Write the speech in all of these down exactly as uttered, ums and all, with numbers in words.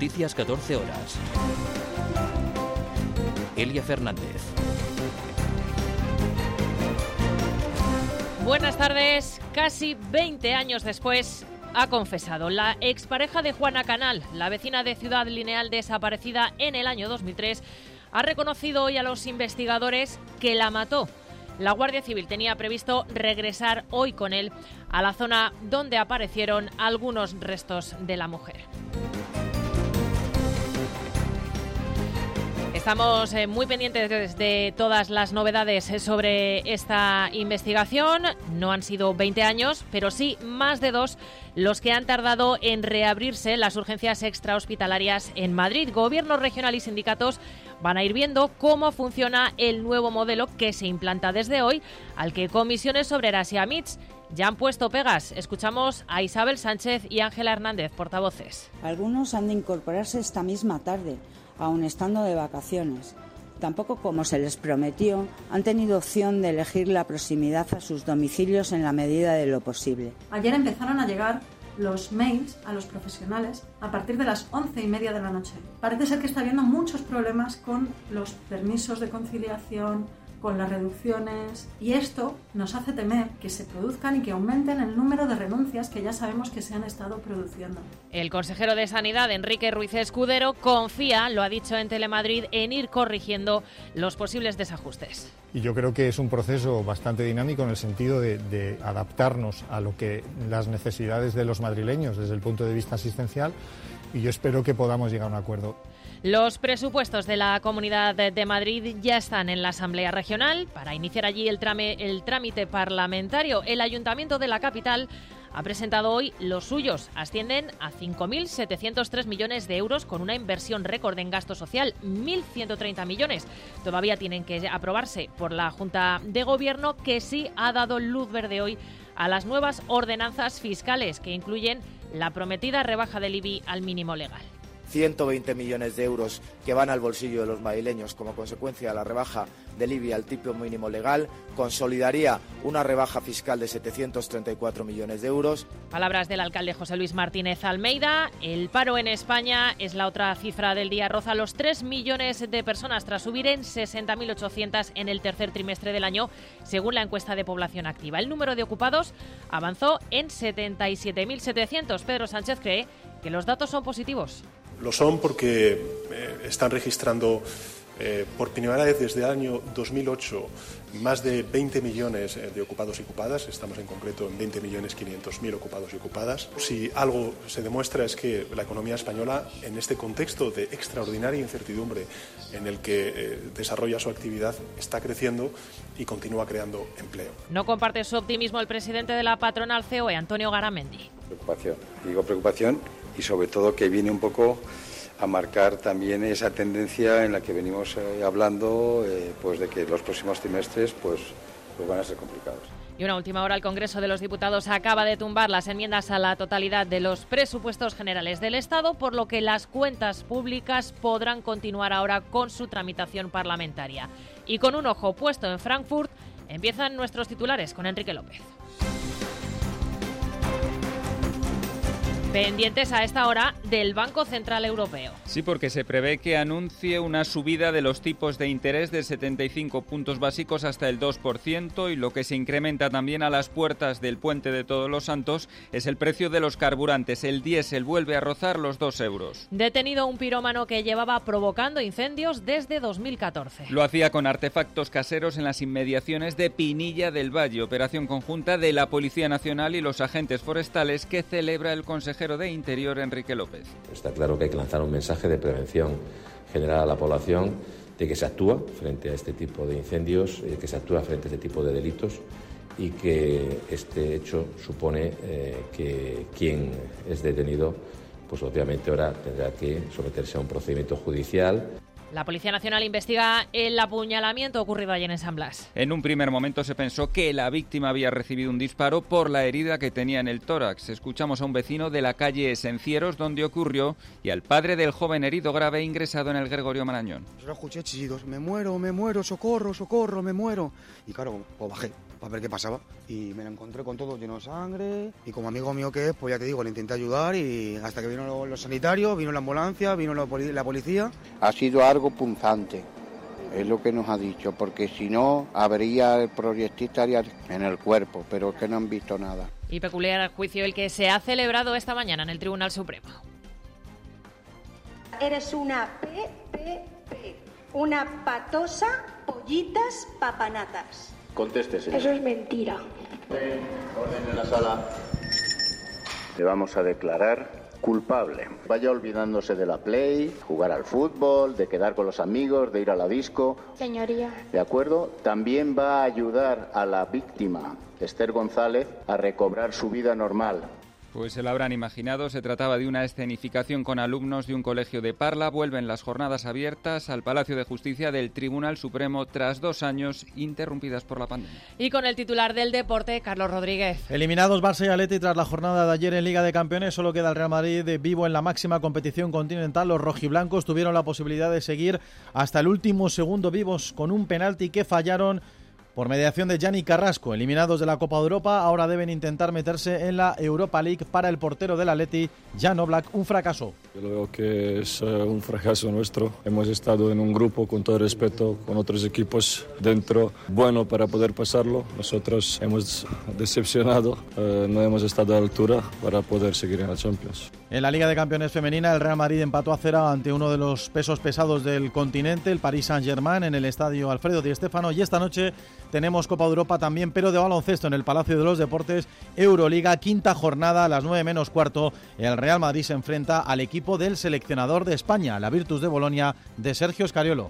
Noticias catorce horas. Elia Fernández. Buenas tardes. Casi veinte años después ha confesado. La expareja de Juana Canal, la vecina de Ciudad Lineal desaparecida en el año dos mil tres, ha reconocido hoy a los investigadores que la mató. La Guardia Civil tenía previsto regresar hoy con él a la zona donde aparecieron algunos restos de la mujer. Estamos eh, muy pendientes de todas las novedades sobre esta investigación. No han sido veinte años, pero sí más de dos los que han tardado en reabrirse las urgencias extrahospitalarias en Madrid. Gobierno regional y sindicatos van a ir viendo cómo funciona el nuevo modelo que se implanta desde hoy, al que Comisiones Obreras y A M I T S ya han puesto pegas. Escuchamos a Isabel Sánchez y Ángela Hernández, portavoces. Algunos han de incorporarse esta misma tarde, aun estando de vacaciones. Tampoco, como se les prometió, han tenido opción de elegir la proximidad a sus domicilios en la medida de lo posible. Ayer empezaron a llegar los mails a los profesionales a partir de las once y media de la noche. Parece ser que está habiendo muchos problemas con los permisos de conciliación, con las reducciones, y esto nos hace temer que se produzcan y que aumenten el número de renuncias que ya sabemos que se han estado produciendo. El consejero de Sanidad, Enrique Ruiz Escudero, confía, lo ha dicho en Telemadrid, en ir corrigiendo los posibles desajustes. Y yo creo que es un proceso bastante dinámico en el sentido de, de adaptarnos a lo que las necesidades de los madrileños desde el punto de vista asistencial, y yo espero que podamos llegar a un acuerdo. Los presupuestos de la Comunidad de Madrid ya están en la Asamblea Regional para iniciar allí el, trame, el trámite parlamentario. El Ayuntamiento de la capital ha presentado hoy los suyos. Ascienden a cinco mil setecientos tres millones de euros con una inversión récord en gasto social, mil ciento treinta millones. Todavía tienen que aprobarse por la Junta de Gobierno, que sí ha dado luz verde hoy a las nuevas ordenanzas fiscales que incluyen la prometida rebaja del I B I al mínimo legal. ciento veinte millones de euros que van al bolsillo de los madrileños como consecuencia de la rebaja del I B I al tipo mínimo legal, consolidaría una rebaja fiscal de setecientos treinta y cuatro millones de euros. Palabras del alcalde José Luis Martínez Almeida. El paro en España es la otra cifra del día. Roza los tres millones de personas tras subir en sesenta mil ochocientos en el tercer trimestre del año, según la encuesta de población activa. El número de ocupados avanzó en setenta y siete mil setecientos. Pedro Sánchez cree que los datos son positivos. Lo son porque eh, están registrando eh, por primera vez desde el año dos mil ocho más de veinte millones de ocupados y ocupadas. Estamos en concreto en veinte millones quinientos mil ocupados y ocupadas. Si algo se demuestra es que la economía española, en este contexto de extraordinaria incertidumbre en el que eh, desarrolla su actividad, está creciendo y continúa creando empleo. No comparte su optimismo el presidente de la patronal C O E, Antonio Garamendi. Preocupación. Digo preocupación y sobre todo que viene un poco a marcar también esa tendencia en la que venimos eh, hablando, eh, pues de que los próximos trimestres pues, pues van a ser complicados. Y una última hora, el Congreso de los Diputados acaba de tumbar las enmiendas a la totalidad de los presupuestos generales del Estado, por lo que las cuentas públicas podrán continuar ahora con su tramitación parlamentaria. Y con un ojo puesto en Frankfurt, empiezan nuestros titulares con Enrique López. Pendientes a esta hora del Banco Central Europeo. Sí, porque se prevé que anuncie una subida de los tipos de interés de setenta y cinco puntos básicos hasta el dos por ciento, y lo que se incrementa también a las puertas del Puente de Todos los Santos es el precio de los carburantes. El diésel vuelve a rozar los dos euros. Detenido un pirómano que llevaba provocando incendios desde dos mil catorce. Lo hacía con artefactos caseros en las inmediaciones de Pinilla del Valle, operación conjunta de la Policía Nacional y los agentes forestales que celebra el consejero de Interior, Enrique López. Está claro que hay que lanzar un mensaje de prevención general a la población de que se actúa frente a este tipo de incendios, que se actúa frente a este tipo de delitos y que este hecho supone eh, que quien es detenido, pues obviamente ahora tendrá que someterse a un procedimiento judicial. La Policía Nacional investiga el apuñalamiento ocurrido ayer en San Blas. En un primer momento se pensó que la víctima había recibido un disparo por la herida que tenía en el tórax. Escuchamos a un vecino de la calle Esencieros donde ocurrió y al padre del joven herido grave ingresado en el Gregorio Marañón. Yo escuché chillidos, me muero, me muero, socorro, socorro, me muero. Y claro, pues bajé. para ver qué pasaba. Y me lo encontré con todo lleno de sangre y como amigo mío que es, pues ya te digo, le intenté ayudar y hasta que vino los, los sanitarios, vino la ambulancia, vino la, la policía. Ha sido algo punzante, es lo que nos ha dicho, porque si no, habría el proyectista en el cuerpo, pero es que no han visto nada. Y peculiar juicio el que se ha celebrado esta mañana en el Tribunal Supremo. Eres una P P P, una patosa pollitas papanatas. Conteste, señor. Eso es mentira. Orden, orden en la sala. Le vamos a declarar culpable. Vaya olvidándose de la play, jugar al fútbol, de quedar con los amigos, de ir a la disco. Señoría. ¿De acuerdo? También va a ayudar a la víctima, Esther González, a recobrar su vida normal. Pues se lo habrán imaginado, se trataba de una escenificación con alumnos de un colegio de Parla. Vuelven las jornadas abiertas al Palacio de Justicia del Tribunal Supremo tras dos años interrumpidas por la pandemia. Y con el titular del deporte, Carlos Rodríguez. Eliminados Barça y Atleti tras la jornada de ayer en Liga de Campeones, solo queda el Real Madrid vivo en la máxima competición continental. Los rojiblancos tuvieron la posibilidad de seguir hasta el último segundo vivos con un penalti que fallaron por mediación de Gianni Carrasco. Eliminados de la Copa de Europa, ahora deben intentar meterse en la Europa League. Para el portero del Atleti, Jan Oblak, un fracaso. Yo lo veo que es uh, un fracaso nuestro. Hemos estado en un grupo, con todo respeto, con otros equipos dentro, bueno para poder pasarlo. Nosotros hemos decepcionado, uh, no hemos estado a la altura para poder seguir en la Champions. En la Liga de Campeones femenina, el Real Madrid empató a cero ante uno de los pesos pesados del continente, el Paris Saint-Germain, en el estadio Alfredo Di Stéfano. Y esta noche tenemos Copa de Europa también, pero de baloncesto en el Palacio de los Deportes. Euroliga, quinta jornada, a las nueve menos cuarto. El Real Madrid se enfrenta al equipo del seleccionador de España, la Virtus de Bolonia, de Sergio Scariolo.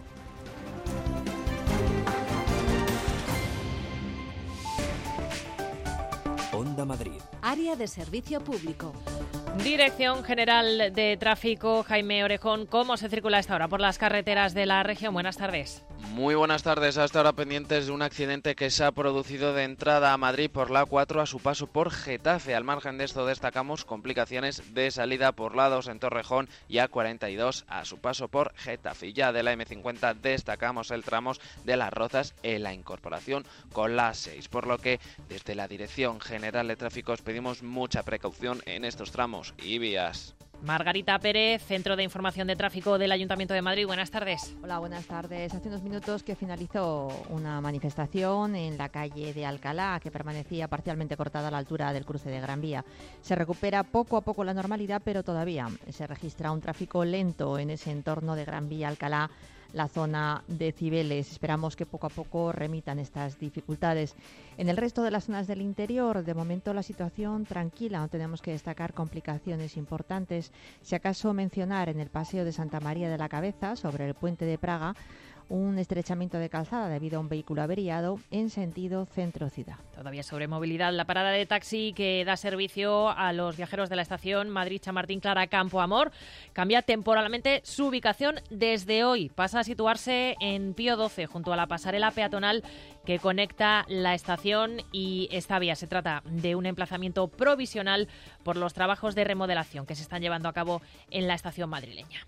Onda Madrid. Área de servicio público. Dirección General de Tráfico, Jaime Orejón. ¿Cómo se circula a esta hora por las carreteras de la región? Buenas tardes. Muy buenas tardes. Hasta ahora pendientes de un accidente que se ha producido de entrada a Madrid por la A cuatro a su paso por Getafe. Al margen de esto destacamos complicaciones de salida por la dos en Torrejón y A cuarenta y dos a su paso por Getafe. Ya de la eme cincuenta destacamos el tramo de Las Rozas en la incorporación con la A seis. Por lo que desde la Dirección General de Tráfico os pedimos mucha precaución en estos tramos y vías. Margarita Pérez, Centro de Información de Tráfico del Ayuntamiento de Madrid. Buenas tardes. Hola, buenas tardes. Hace unos minutos que finalizó una manifestación en la calle de Alcalá, que permanecía parcialmente cortada a la altura del cruce de Gran Vía. Se recupera poco a poco la normalidad, pero todavía se registra un tráfico lento en ese entorno de Gran Vía Alcalá, la zona de Cibeles. Esperamos que poco a poco remitan estas dificultades. En el resto de las zonas del interior, de momento la situación tranquila, no tenemos que destacar complicaciones importantes. Si acaso mencionar en el Paseo de Santa María de la Cabeza, sobre el puente de Praga, un estrechamiento de calzada debido a un vehículo averiado en sentido centro-ciudad. Todavía sobre movilidad, la parada de taxi que da servicio a los viajeros de la estación Madrid-Chamartín Clara Campo Amor cambia temporalmente su ubicación desde hoy. Pasa a situarse en Pío doce, junto a la pasarela peatonal que conecta la estación y esta vía. Se trata de un emplazamiento provisional por los trabajos de remodelación que se están llevando a cabo en la estación madrileña.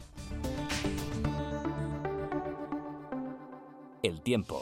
El tiempo.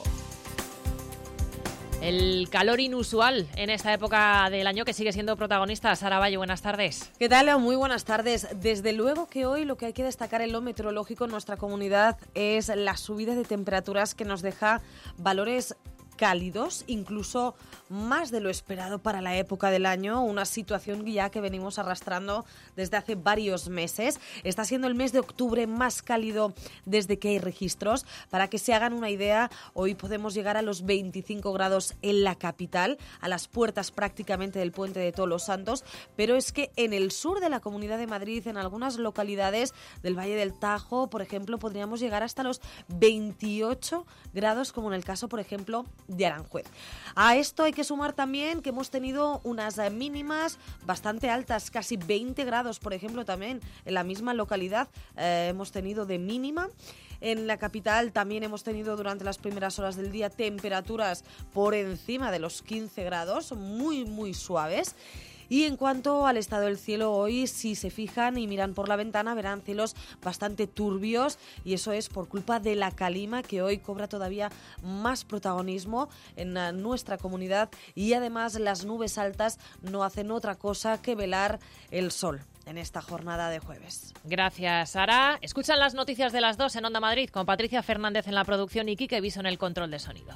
El calor inusual en esta época del año que sigue siendo protagonista. Sara Valle, buenas tardes. ¿Qué tal? Muy buenas tardes. Desde luego que hoy lo que hay que destacar en lo meteorológico en nuestra comunidad es la subida de temperaturas que nos deja valores cálidos, incluso más de lo esperado para la época del año, una situación ya que venimos arrastrando desde hace varios meses. Está siendo el mes de octubre más cálido desde que hay registros. Para que se hagan una idea, hoy podemos llegar a los veinticinco grados en la capital, a las puertas prácticamente del Puente de Todos los Santos, pero es que en el sur de la Comunidad de Madrid, en algunas localidades del Valle del Tajo, por ejemplo, podríamos llegar hasta los veintiocho grados, como en el caso, por ejemplo, de Aranjuez. A esto hay que sumar también que hemos tenido unas mínimas bastante altas, casi veinte grados, por ejemplo, también en la misma localidad eh, hemos tenido de mínima. En la capital también hemos tenido durante las primeras horas del día temperaturas por encima de los quince grados, muy, muy suaves. Y en cuanto al estado del cielo, hoy si se fijan y miran por la ventana verán cielos bastante turbios, y eso es por culpa de la calima, que hoy cobra todavía más protagonismo en nuestra comunidad, y además las nubes altas no hacen otra cosa que velar el sol en esta jornada de jueves. Gracias, Sara. Escuchan las noticias de las dos en Onda Madrid con Patricia Fernández en la producción y Quique Viso en el control de sonido.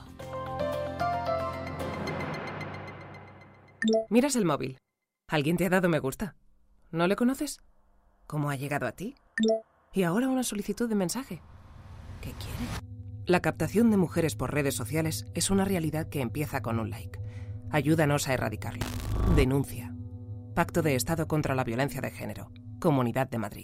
Miras el móvil. ¿Alguien te ha dado me gusta? ¿No le conoces? ¿Cómo ha llegado a ti? Y ahora una solicitud de mensaje. ¿Qué quiere? La captación de mujeres por redes sociales es una realidad que empieza con un like. Ayúdanos a erradicarla. Denuncia. Pacto de Estado contra la Violencia de Género. Comunidad de Madrid.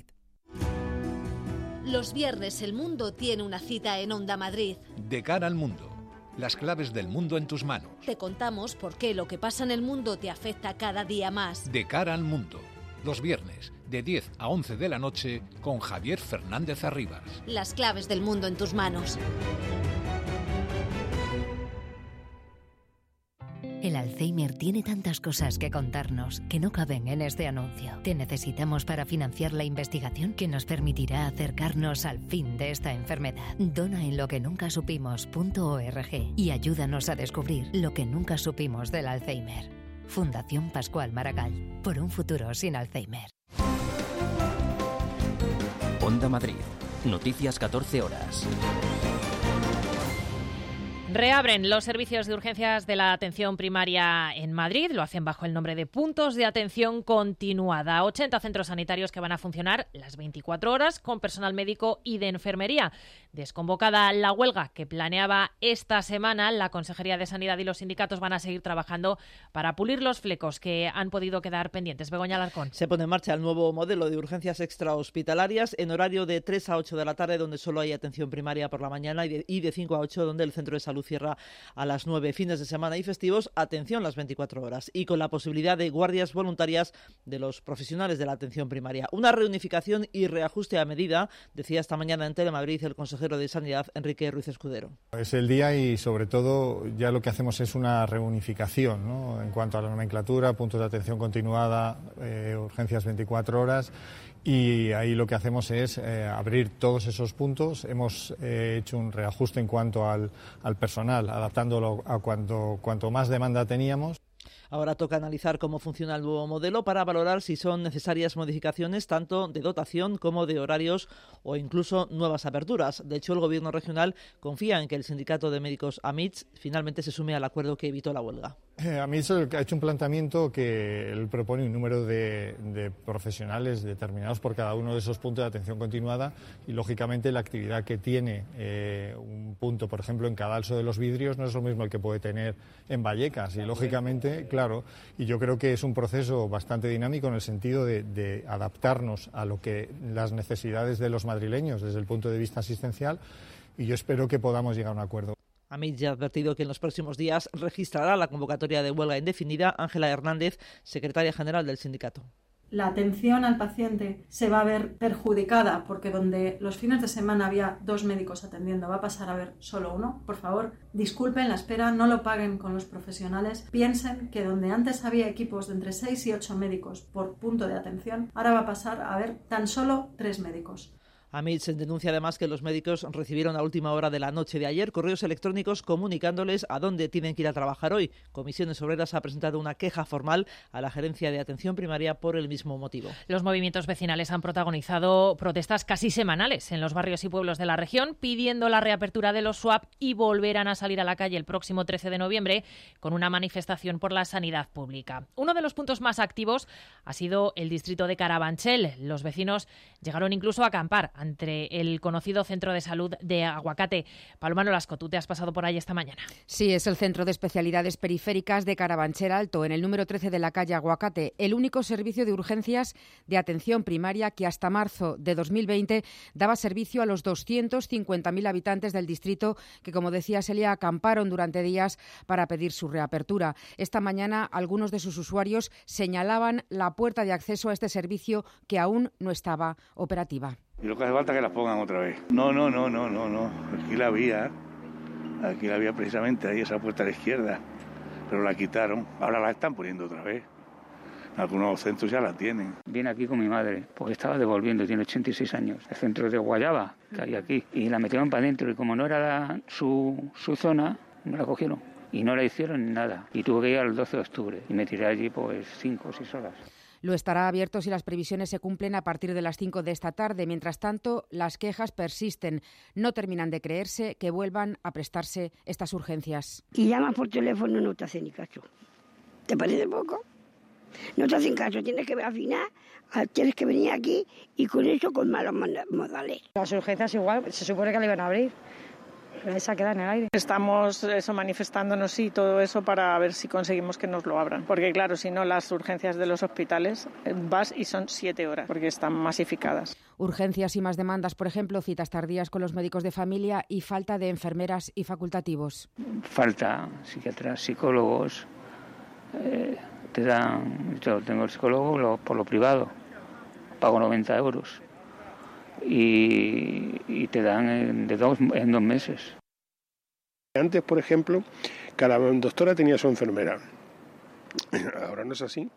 Los viernes el mundo tiene una cita en Onda Madrid. De cara al mundo. Las claves del mundo en tus manos. Te contamos por qué lo que pasa en el mundo te afecta cada día más. De cara al mundo. Los viernes, de diez a once de la noche, con Javier Fernández Arribas. Las claves del mundo en tus manos. El Alzheimer tiene tantas cosas que contarnos que no caben en este anuncio. Te necesitamos para financiar la investigación que nos permitirá acercarnos al fin de esta enfermedad. Dona en lo que nunca supimos punto org y ayúdanos a descubrir lo que nunca supimos del Alzheimer. Fundación Pascual Maragall, por un futuro sin Alzheimer. Onda Madrid, noticias catorce horas. Reabren los servicios de urgencias de la atención primaria en Madrid. Lo hacen bajo el nombre de puntos de atención continuada. ochenta centros sanitarios que van a funcionar las veinticuatro horas con personal médico y de enfermería. Desconvocada la huelga que planeaba esta semana, la Consejería de Sanidad y los sindicatos van a seguir trabajando para pulir los flecos que han podido quedar pendientes. Begoña Alarcón. Se pone en marcha el nuevo modelo de urgencias extrahospitalarias en horario de tres a ocho de la tarde, donde solo hay atención primaria por la mañana, y de, y de cinco a ocho, donde el centro de salud cierra a las nueve. Fines de semana y festivos, atención las veinticuatro horas, y con la posibilidad de guardias voluntarias de los profesionales de la atención primaria. Una reunificación y reajuste a medida, decía esta mañana en Telemadrid el consejero de Sanidad, Enrique Ruiz Escudero. Es el día y sobre todo ya lo que hacemos es una reunificación, ¿no?, en cuanto a la nomenclatura, puntos de atención continuada, eh, urgencias veinticuatro horas. Y ahí lo que hacemos es eh, abrir todos esos puntos. Hemos eh, hecho un reajuste en cuanto al, al personal, adaptándolo a cuanto, cuanto más demanda teníamos. Ahora toca analizar cómo funciona el nuevo modelo para valorar si son necesarias modificaciones tanto de dotación como de horarios o incluso nuevas aperturas. De hecho, el Gobierno regional confía en que el sindicato de médicos AMITS finalmente se sume al acuerdo que evitó la huelga. Eh, AMITS ha hecho un planteamiento que él propone un número de, de profesionales determinados por cada uno de esos puntos de atención continuada y, lógicamente, la actividad que tiene eh, un punto, por ejemplo, en Cadalso de los Vidrios no es lo mismo el que puede tener en Vallecas y, lógicamente, claro, y yo creo que es un proceso bastante dinámico en el sentido de, de adaptarnos a lo que las necesidades de los madrileños desde el punto de vista asistencial, y yo espero que podamos llegar a un acuerdo. AMITS ya ha advertido que en los próximos días registrará la convocatoria de huelga indefinida. Ángela Hernández, secretaria general del sindicato. La atención al paciente se va a ver perjudicada porque donde los fines de semana había dos médicos atendiendo va a pasar a haber solo uno. Por favor, disculpen la espera, no lo paguen con los profesionales. Piensen que donde antes había equipos de entre seis y ocho médicos por punto de atención, ahora va a pasar a haber tan solo tres médicos. AMITS denuncia además que los médicos recibieron a última hora de la noche de ayer correos electrónicos comunicándoles a dónde tienen que ir a trabajar hoy. Comisiones Obreras ha presentado una queja formal a la Gerencia de Atención Primaria por el mismo motivo. Los movimientos vecinales han protagonizado protestas casi semanales en los barrios y pueblos de la región, pidiendo la reapertura de los swap, y volverán a salir a la calle el próximo trece de noviembre con una manifestación por la sanidad pública. Uno de los puntos más activos ha sido el distrito de Carabanchel. Los vecinos llegaron incluso a acampar entre el conocido Centro de Salud de Aguacate. Paloma Nolasco, tú te has pasado por ahí esta mañana. Sí, es el Centro de Especialidades Periféricas de Carabanchel Alto, en el número trece de la calle Aguacate, el único servicio de urgencias de atención primaria que hasta marzo de dos mil veinte daba servicio a los doscientos cincuenta mil habitantes del distrito que, como decía Celia, acamparon durante días para pedir su reapertura. Esta mañana algunos de sus usuarios señalaban la puerta de acceso a este servicio que aún no estaba operativa. Y lo que hace falta es que las pongan otra vez. No, no, no, no, no, no. Aquí la había, aquí la había precisamente ahí, esa puerta a la izquierda, pero la quitaron. Ahora la están poniendo otra vez. Algunos centros ya la tienen. Vine aquí con mi madre, porque estaba devolviendo, tiene ochenta y seis años, el centro de Guayaba, que hay aquí. Y la metieron para adentro y como no era la, su, su zona, no la cogieron. Y no la hicieron nada. Y tuve que ir al doce de octubre y me tiré allí pues cinco o seis horas. Lo estará abierto si las previsiones se cumplen a partir de las cinco de esta tarde. Mientras tanto, las quejas persisten. No terminan de creerse que vuelvan a prestarse estas urgencias. Y llamas por teléfono, no te hacen ni caso. ¿Te parece poco? No te hacen caso, tienes que al final, tienes que venir aquí y con eso con malos modales. Las urgencias igual, se supone que le iban a abrir. Pero esa queda en el aire. Estamos eso, manifestándonos y todo eso para ver si conseguimos que nos lo abran. Porque claro, si no, las urgencias de los hospitales vas y son siete horas, porque están masificadas. Urgencias y más demandas, por ejemplo, citas tardías con los médicos de familia y falta de enfermeras y facultativos. Falta psiquiatras, psicólogos. Eh, te dan, yo tengo el psicólogo lo, por lo privado, pago noventa euros. Y, y te dan en, de dos, en dos meses. Antes, por ejemplo, cada doctora tenía su enfermera. Ahora no es así.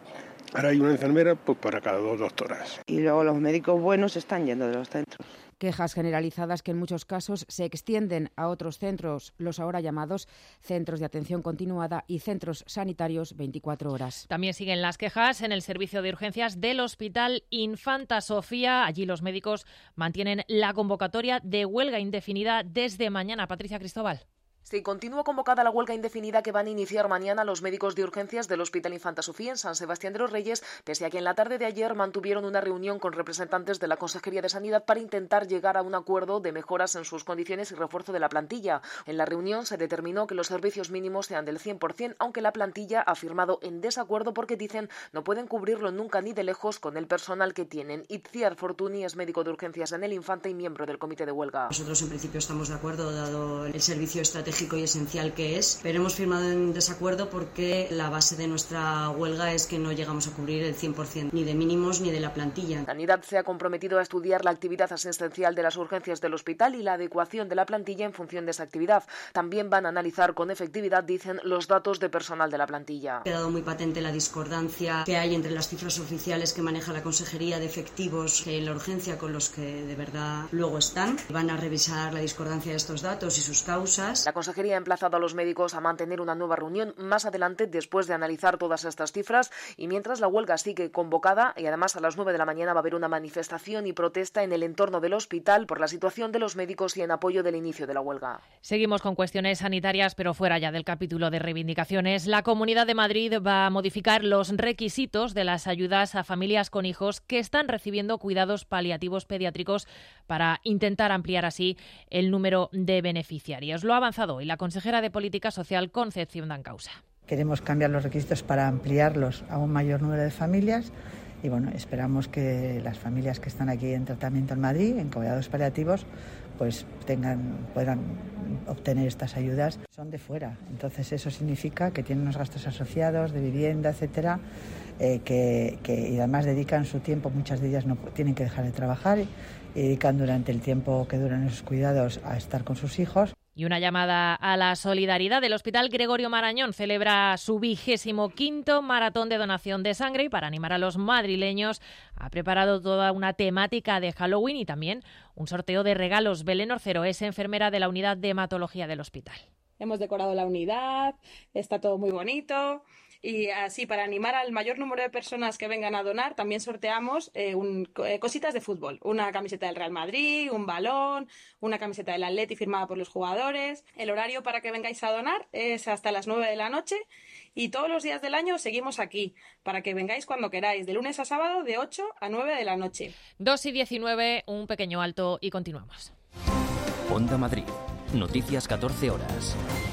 Ahora hay una enfermera pues, para cada dos doctoras. Y luego los médicos buenos están yendo de los centros. Quejas generalizadas que en muchos casos se extienden a otros centros, los ahora llamados centros de atención continuada y centros sanitarios veinticuatro horas. También siguen las quejas en el servicio de urgencias del Hospital Infanta Sofía. Allí los médicos mantienen la convocatoria de huelga indefinida desde mañana. Patricia Cristóbal. Sí, continúa convocada la huelga indefinida que van a iniciar mañana los médicos de urgencias del Hospital Infanta Sofía en San Sebastián de los Reyes, pese a que en la tarde de ayer mantuvieron una reunión con representantes de la Consejería de Sanidad para intentar llegar a un acuerdo de mejoras en sus condiciones y refuerzo de la plantilla. En la reunión se determinó que los servicios mínimos sean del cien por ciento, aunque la plantilla ha firmado en desacuerdo porque dicen no pueden cubrirlo nunca ni de lejos con el personal que tienen. Itziar Fortuny es médico de urgencias en el Infanta y miembro del comité de huelga. Nosotros en principio estamos de acuerdo, dado el servicio estratégico y esencial que es, pero hemos firmado en desacuerdo porque la base de nuestra huelga es que no llegamos a cubrir el cien por ciento ni de mínimos ni de la plantilla. Sanidad se ha comprometido a estudiar la actividad asistencial de las urgencias del hospital y la adecuación de la plantilla en función de esa actividad. También van a analizar con efectividad, dicen, los datos de personal de la plantilla. Ha quedado muy patente la discordancia que hay entre las cifras oficiales que maneja la Consejería de efectivos en la urgencia con los que de verdad luego están. Van a revisar la discordancia de estos datos y sus causas. La Consejería ha emplazado a los médicos a mantener una nueva reunión más adelante después de analizar todas estas cifras y mientras la huelga sigue convocada y además a las nueve de la mañana va a haber una manifestación y protesta en el entorno del hospital por la situación de los médicos y en apoyo del inicio de la huelga. Seguimos con cuestiones sanitarias, pero fuera ya del capítulo de reivindicaciones. La Comunidad de Madrid va a modificar los requisitos de las ayudas a familias con hijos que están recibiendo cuidados paliativos pediátricos para intentar ampliar así el número de beneficiarios. Lo ha avanzado hoy la consejera de Política Social, Concepción Dancausa. Queremos cambiar los requisitos para ampliarlos a un mayor número de familias y bueno, esperamos que las familias que están aquí en tratamiento en Madrid, en cuidados paliativos, pues tengan, puedan obtener estas ayudas. Son de fuera, entonces eso significa que tienen unos gastos asociados de vivienda, etcétera, eh, que, que y además dedican su tiempo, muchas de ellas no tienen que dejar de trabajar y dedican durante el tiempo que duran esos cuidados a estar con sus hijos. Y una llamada a la solidaridad. El Hospital Gregorio Marañón celebra su vigésimo quinto maratón de donación de sangre y para animar a los madrileños ha preparado toda una temática de Halloween y también un sorteo de regalos. Belén Orcero es enfermera de la unidad de hematología del hospital. Hemos decorado la unidad, está todo muy bonito. Y así, para animar al mayor número de personas que vengan a donar, también sorteamos eh, un, eh, cositas de fútbol. Una camiseta del Real Madrid, un balón, una camiseta del Atleti firmada por los jugadores. El horario para que vengáis a donar es hasta las nueve de la noche y todos los días del año seguimos aquí para que vengáis cuando queráis, de lunes a sábado de ocho a nueve de la noche. dos y diecinueve, un pequeño alto y continuamos. Onda Madrid, noticias catorce horas.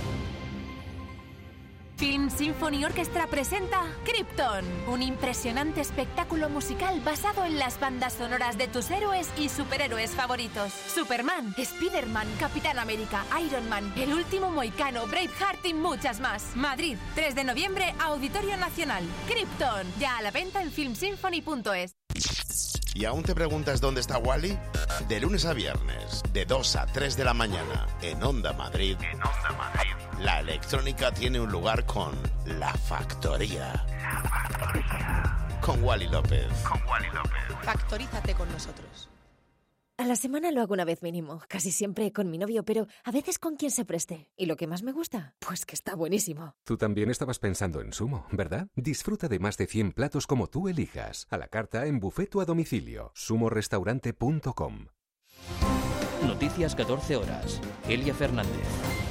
Film Symphony Orchestra presenta Krypton, un impresionante espectáculo musical basado en las bandas sonoras de tus héroes y superhéroes favoritos. Superman, Spiderman, Capitán América, Iron Man, El Último Mohicano, Braveheart y muchas más. Madrid, tres de noviembre, Auditorio Nacional. Krypton, ya a la venta en film symphony punto es. ¿Y aún te preguntas dónde está Wally? De lunes a viernes, de dos a tres de la mañana, en Onda Madrid. En Onda Madrid. La electrónica tiene un lugar con La Factoría. La Factoría. Con Wally López. Con Wally López. Factorízate con nosotros. A la semana lo hago una vez mínimo, casi siempre con mi novio, pero a veces con quien se preste. ¿Y lo que más me gusta? Pues que está buenísimo. Tú también estabas pensando en Sumo, ¿verdad? Disfruta de más de cien platos como tú elijas, a la carta, en buffet o a domicilio. sumo restaurante punto com. Noticias catorce horas. Elia Fernández.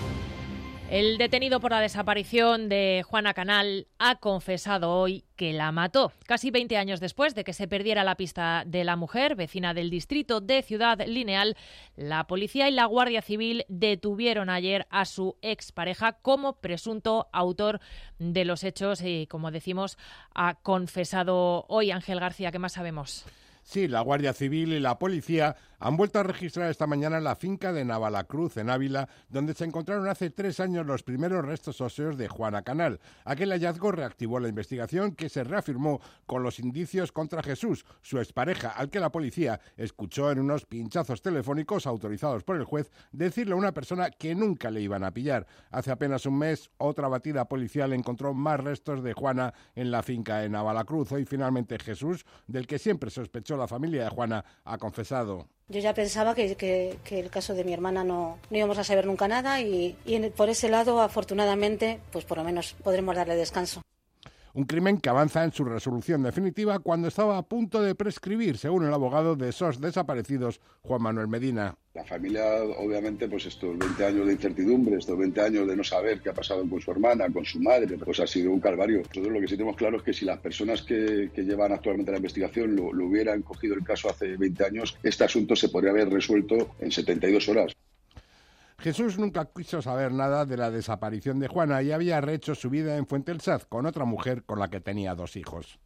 El detenido por la desaparición de Juana Canal ha confesado hoy que la mató. Casi veinte años después de que se perdiera la pista de la mujer, vecina del distrito de Ciudad Lineal, la policía y la Guardia Civil detuvieron ayer a su expareja como presunto autor de los hechos y, como decimos, ha confesado hoy. Ángel García, ¿qué más sabemos? Sí, la Guardia Civil y la policía han vuelto a registrar esta mañana la finca de Navalacruz, en Ávila, donde se encontraron hace tres años los primeros restos óseos de Juana Canal. Aquel hallazgo reactivó la investigación, que se reafirmó con los indicios contra Jesús, su expareja, al que la policía escuchó en unos pinchazos telefónicos autorizados por el juez decirle a una persona que nunca le iban a pillar. Hace apenas un mes, otra batida policial encontró más restos de Juana en la finca de Navalacruz. Hoy finalmente Jesús, del que siempre sospechó la familia de Juana, ha confesado. Yo ya pensaba que, que, que el caso de mi hermana no, no íbamos a saber nunca nada y, y en, por ese lado, afortunadamente, pues por lo menos podremos darle descanso. Un crimen que avanza en su resolución definitiva cuando estaba a punto de prescribir, según el abogado de esos desaparecidos, Juan Manuel Medina. La familia, obviamente, pues estos veinte años de incertidumbre, estos veinte años de no saber qué ha pasado con su hermana, con su madre, pues ha sido un calvario. Nosotros lo que sí tenemos claro es que si las personas que, que llevan actualmente la investigación lo, lo hubieran cogido el caso hace veinte años, este asunto se podría haber resuelto en setenta y dos horas. Jesús nunca quiso saber nada de la desaparición de Juana y había rehecho su vida en Fuente del Saz con otra mujer con la que tenía dos hijos.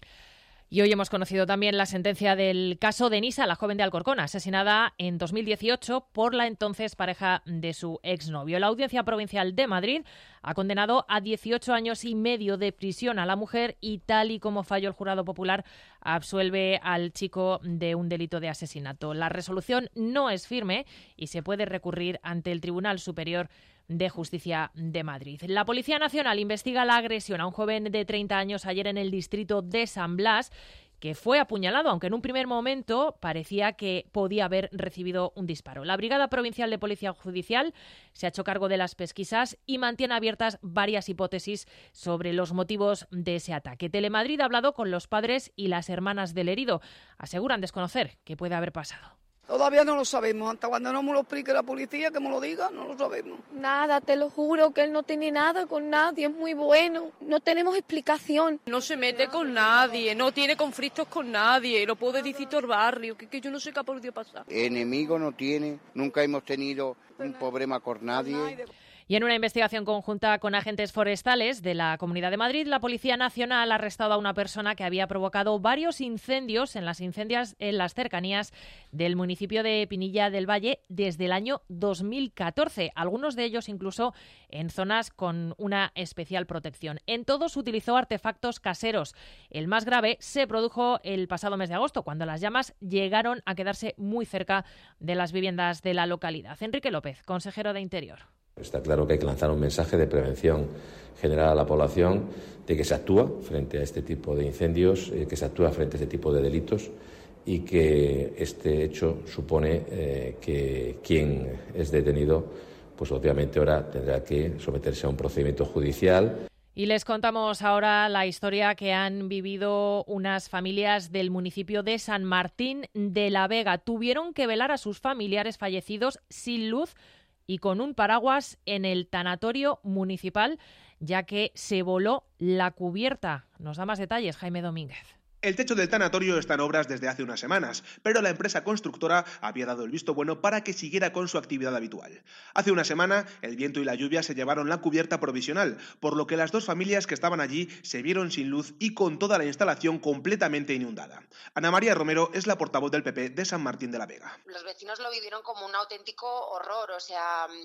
Y hoy hemos conocido también la sentencia del caso de Nisa, la joven de Alcorcón, asesinada en dos mil dieciocho por la entonces pareja de su exnovio. La Audiencia Provincial de Madrid ha condenado a dieciocho años y medio de prisión a la mujer y, tal y como falló el jurado popular, absuelve al chico de un delito de asesinato. La resolución no es firme y se puede recurrir ante el Tribunal Superior de Justicia de Madrid. La Policía Nacional investiga la agresión a un joven de treinta años ayer en el distrito de San Blas, que fue apuñalado, aunque en un primer momento parecía que podía haber recibido un disparo. La Brigada Provincial de Policía Judicial se ha hecho cargo de las pesquisas y mantiene abiertas varias hipótesis sobre los motivos de ese ataque. Telemadrid ha hablado con los padres y las hermanas del herido. Aseguran desconocer qué puede haber pasado. Todavía no lo sabemos, hasta cuando no me lo explique la policía, que me lo diga, no lo sabemos. Nada, te lo juro, que él no tiene nada con nadie, es muy bueno, no tenemos explicación. No se mete con nadie, no tiene conflictos con nadie, lo puede decir todo el barrio, que, que yo no sé qué ha podido pasar. Enemigo no tiene, nunca hemos tenido un problema con nadie. Y en una investigación conjunta con agentes forestales de la Comunidad de Madrid, la Policía Nacional ha arrestado a una persona que había provocado varios incendios en las incendias en las cercanías del municipio de Pinilla del Valle desde el año dos mil catorce, algunos de ellos incluso en zonas con una especial protección. En todos utilizó artefactos caseros. El más grave se produjo el pasado mes de agosto, cuando las llamas llegaron a quedarse muy cerca de las viviendas de la localidad. Enrique López, consejero de Interior. Está claro que hay que lanzar un mensaje de prevención general a la población de que se actúa frente a este tipo de incendios, eh, que se actúa frente a este tipo de delitos y que este hecho supone eh, que quien es detenido, pues obviamente ahora tendrá que someterse a un procedimiento judicial. Y les contamos ahora la historia que han vivido unas familias del municipio de San Martín de la Vega. Tuvieron que velar a sus familiares fallecidos sin luz y con un paraguas en el tanatorio municipal, ya que se voló la cubierta. Nos da más detalles Jaime Domínguez. El techo del tanatorio está en obras desde hace unas semanas, pero la empresa constructora había dado el visto bueno para que siguiera con su actividad habitual. Hace una semana, el viento y la lluvia se llevaron la cubierta provisional, por lo que las dos familias que estaban allí se vieron sin luz y con toda la instalación completamente inundada. Ana María Romero es la portavoz del P P de San Martín de la Vega. Los vecinos lo vivieron como un auténtico horror, o sea,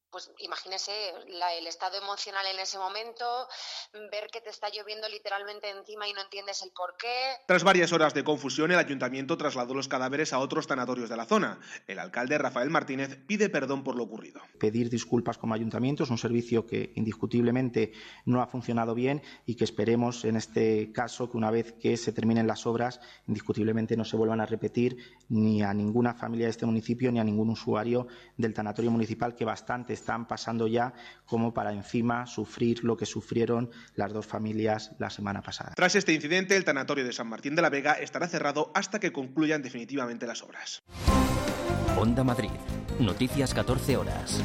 pues imagínese la, el estado emocional en ese momento, ver que te está lloviendo literalmente encima y no entiendes el porqué. Tras varias horas de confusión, el ayuntamiento trasladó los cadáveres a otros tanatorios de la zona. El alcalde Rafael Martínez pide perdón por lo ocurrido. Pedir disculpas como ayuntamiento, es un servicio que indiscutiblemente no ha funcionado bien y que esperemos en este caso que una vez que se terminen las obras, indiscutiblemente no se vuelvan a repetir ni a ninguna familia de este municipio ni a ningún usuario del tanatorio municipal, que bastante están pasando ya como para encima sufrir lo que sufrieron las dos familias la semana pasada. Tras este incidente, el tanatorio de San Martín de la Vega estará cerrado hasta que concluyan definitivamente las obras. Onda Madrid. Noticias catorce horas.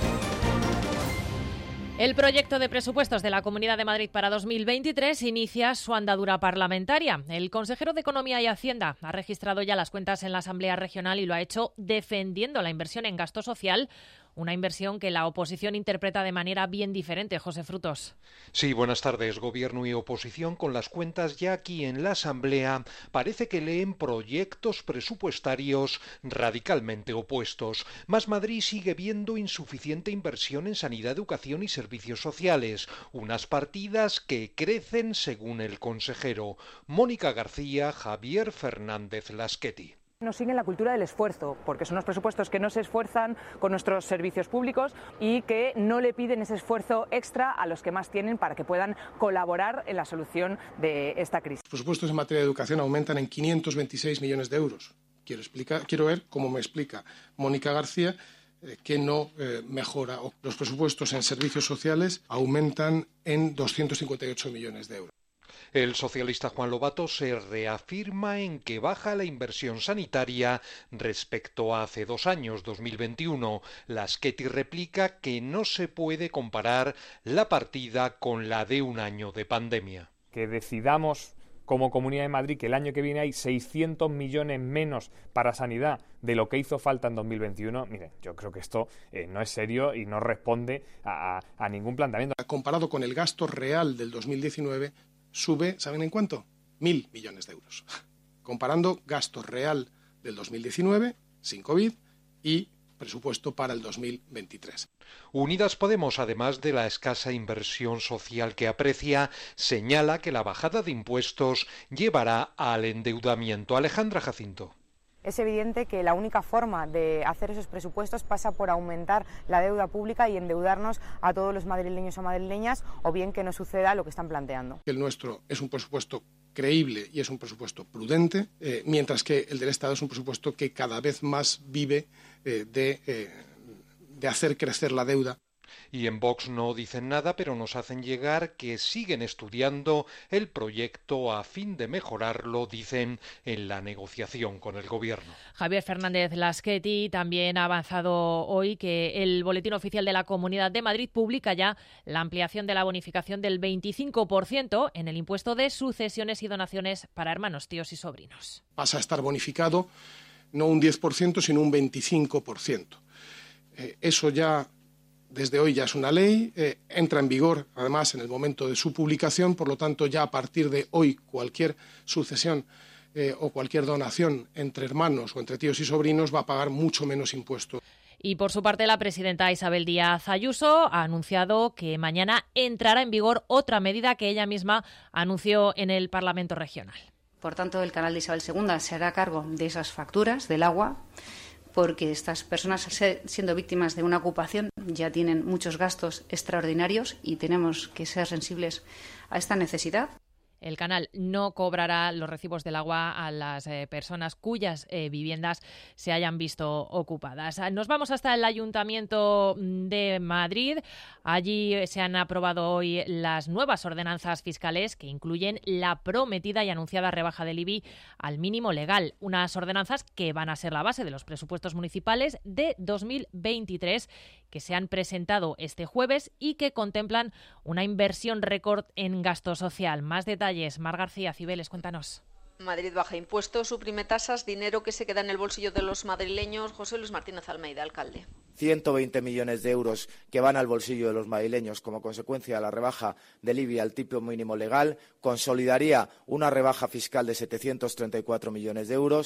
El proyecto de presupuestos de la Comunidad de Madrid para dos mil veintitrés inicia su andadura parlamentaria. El consejero de Economía y Hacienda ha registrado ya las cuentas en la Asamblea Regional y lo ha hecho defendiendo la inversión en gasto social, una inversión que la oposición interpreta de manera bien diferente. José Frutos. Sí, buenas tardes. Gobierno y oposición con las cuentas ya aquí en la Asamblea parece que leen proyectos presupuestarios radicalmente opuestos. Más Madrid sigue viendo insuficiente inversión en sanidad, educación y servicios sociales, unas partidas que crecen según el consejero. Mónica García, Javier Fernández Lasqueti. Nos siguen la cultura del esfuerzo, porque son unos presupuestos que no se esfuerzan con nuestros servicios públicos y que no le piden ese esfuerzo extra a los que más tienen para que puedan colaborar en la solución de esta crisis. Los presupuestos en materia de educación aumentan en quinientos veintiséis millones de euros. Quiero, explicar, quiero ver cómo me explica Mónica García eh, que no eh, mejora. Los presupuestos en servicios sociales aumentan en doscientos cincuenta y ocho millones de euros. El socialista Juan Lobato se reafirma en que baja la inversión sanitaria respecto a hace dos años, dos mil veintiuno. Lasqueti replica que no se puede comparar la partida con la de un año de pandemia. Que decidamos como Comunidad de Madrid que el año que viene hay seiscientos millones menos para sanidad de lo que hizo falta en dos mil veintiuno, miren, yo creo que esto eh, no es serio y no responde a, a, a ningún planteamiento. Comparado con el gasto real del dos mil diecinueve, sube, ¿saben en cuánto? Mil millones de euros. Comparando gasto real del dos mil diecinueve, sin COVID, y presupuesto para el dos mil veintitrés. Unidas Podemos, además de la escasa inversión social que aprecia, señala que la bajada de impuestos llevará al endeudamiento. Alejandra Jacinto. Es evidente que la única forma de hacer esos presupuestos pasa por aumentar la deuda pública y endeudarnos a todos los madrileños o madrileñas, o bien que no suceda lo que están planteando. El nuestro es un presupuesto creíble y es un presupuesto prudente, eh, mientras que el del Estado es un presupuesto que cada vez más vive eh, de, eh, de hacer crecer la deuda. Y en Vox no dicen nada, pero nos hacen llegar que siguen estudiando el proyecto a fin de mejorarlo, dicen, en la negociación con el Gobierno. Javier Fernández Lasqueti también ha avanzado hoy que el Boletín Oficial de la Comunidad de Madrid publica ya la ampliación de la bonificación del veinticinco por ciento en el impuesto de sucesiones y donaciones para hermanos, tíos y sobrinos. Pasa a estar bonificado no un diez por ciento, sino un veinticinco por ciento. Eh, eso ya... Desde hoy ya es una ley, eh, entra en vigor además en el momento de su publicación, por lo tanto ya a partir de hoy cualquier sucesión eh, o cualquier donación entre hermanos o entre tíos y sobrinos va a pagar mucho menos impuesto. Y por su parte la presidenta Isabel Díaz Ayuso ha anunciado que mañana entrará en vigor otra medida que ella misma anunció en el Parlamento Regional. Por tanto, el canal de Isabel segunda se hará cargo de esas facturas del agua, porque estas personas, siendo víctimas de una ocupación, ya tienen muchos gastos extraordinarios y tenemos que ser sensibles a esta necesidad. El canal no cobrará los recibos del agua a las eh, personas cuyas eh, viviendas se hayan visto ocupadas. Nos vamos hasta el Ayuntamiento de Madrid. Allí se han aprobado hoy las nuevas ordenanzas fiscales que incluyen la prometida y anunciada rebaja del I B I al mínimo legal. Unas ordenanzas que van a ser la base de los presupuestos municipales de dos mil veintitrés que se han presentado este jueves y que contemplan una inversión récord en gasto social. Más detalles, Mar García Cibeles, cuéntanos. Madrid baja impuestos, suprime tasas, dinero que se queda en el bolsillo de los madrileños. José Luis Martínez Almeida, alcalde. ciento veinte millones de euros que van al bolsillo de los madrileños como consecuencia de la rebaja del I B I al tipo mínimo legal, consolidaría una rebaja fiscal de setecientos treinta y cuatro millones de euros.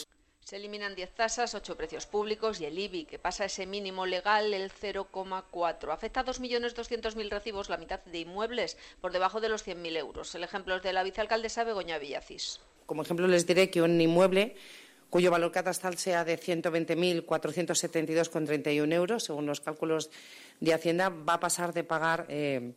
Se eliminan diez tasas, ocho precios públicos y el I B I, que pasa ese mínimo legal, el cero coma cuatro. Afecta a dos millones doscientos mil recibos, la mitad de inmuebles, por debajo de los cien mil euros. El ejemplo es de la vicealcaldesa Begoña Villacís. Como ejemplo les diré que un inmueble cuyo valor catastral sea de ciento veinte mil cuatrocientos setenta y dos coma treinta y uno euros, según los cálculos de Hacienda, va a pasar de pagar eh,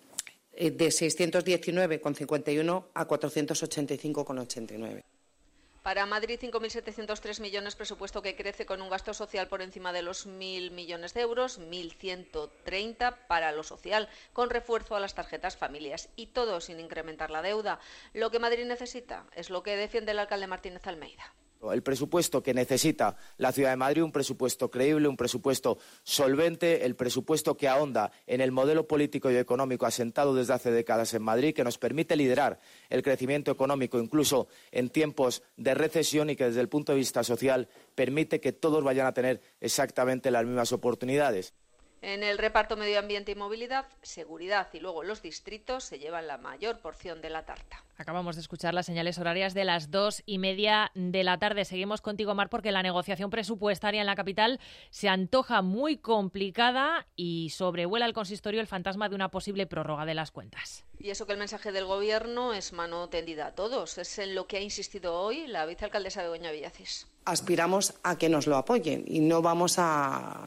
de seiscientos diecinueve coma cincuenta y uno a cuatrocientos ochenta y cinco coma ochenta y nueve. Para Madrid, cinco mil setecientos tres millones, presupuesto que crece con un gasto social por encima de los mil millones de euros, mil ciento treinta para lo social, con refuerzo a las tarjetas familias y todo sin incrementar la deuda. Lo que Madrid necesita es lo que defiende el alcalde Martínez Almeida. El presupuesto que necesita la Ciudad de Madrid, un presupuesto creíble, un presupuesto solvente, el presupuesto que ahonda en el modelo político y económico asentado desde hace décadas en Madrid, que nos permite liderar el crecimiento económico incluso en tiempos de recesión y que desde el punto de vista social permite que todos vayan a tener exactamente las mismas oportunidades. En el reparto medio ambiente y movilidad, seguridad y luego los distritos se llevan la mayor porción de la tarta. Acabamos de escuchar las señales horarias de las dos y media de la tarde. Seguimos contigo, Mar, porque la negociación presupuestaria en la capital se antoja muy complicada y sobrevuela el consistorio el fantasma de una posible prórroga de las cuentas. Y eso que el mensaje del Gobierno es mano tendida a todos. Es en lo que ha insistido hoy la vicealcaldesa Begoña Villacís. Aspiramos a que nos lo apoyen y no vamos a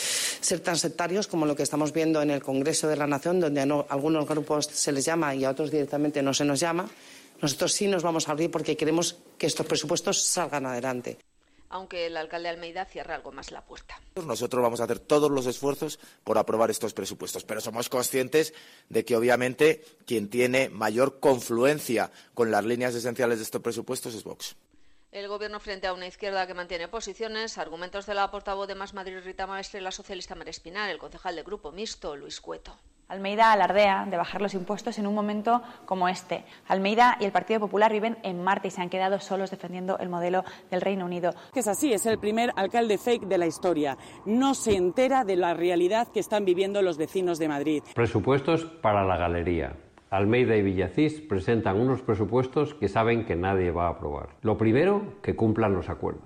ser tan sectarios como lo que estamos viendo en el Congreso de la Nación, donde a no, algunos grupos se les llama y a otros directamente no se nos llama. Nosotros sí nos vamos a abrir porque queremos que estos presupuestos salgan adelante. Aunque el alcalde Almeida cierra algo más la puerta. Nosotros vamos a hacer todos los esfuerzos por aprobar estos presupuestos, pero somos conscientes de que obviamente quien tiene mayor confluencia con las líneas esenciales de estos presupuestos es Vox. El Gobierno frente a una izquierda que mantiene posiciones, argumentos de la portavoz de Más Madrid, Rita Maestre, y la socialista María Espinar, el concejal del Grupo Mixto, Luis Cueto. Almeida alardea de bajar los impuestos en un momento como este. Almeida y el Partido Popular viven en Marte y se han quedado solos defendiendo el modelo del Reino Unido. Es así, es el primer alcalde fake de la historia. No se entera de la realidad que están viviendo los vecinos de Madrid. Presupuestos para la galería. Almeida y Villacís presentan unos presupuestos que saben que nadie va a aprobar. Lo primero, que cumplan los acuerdos.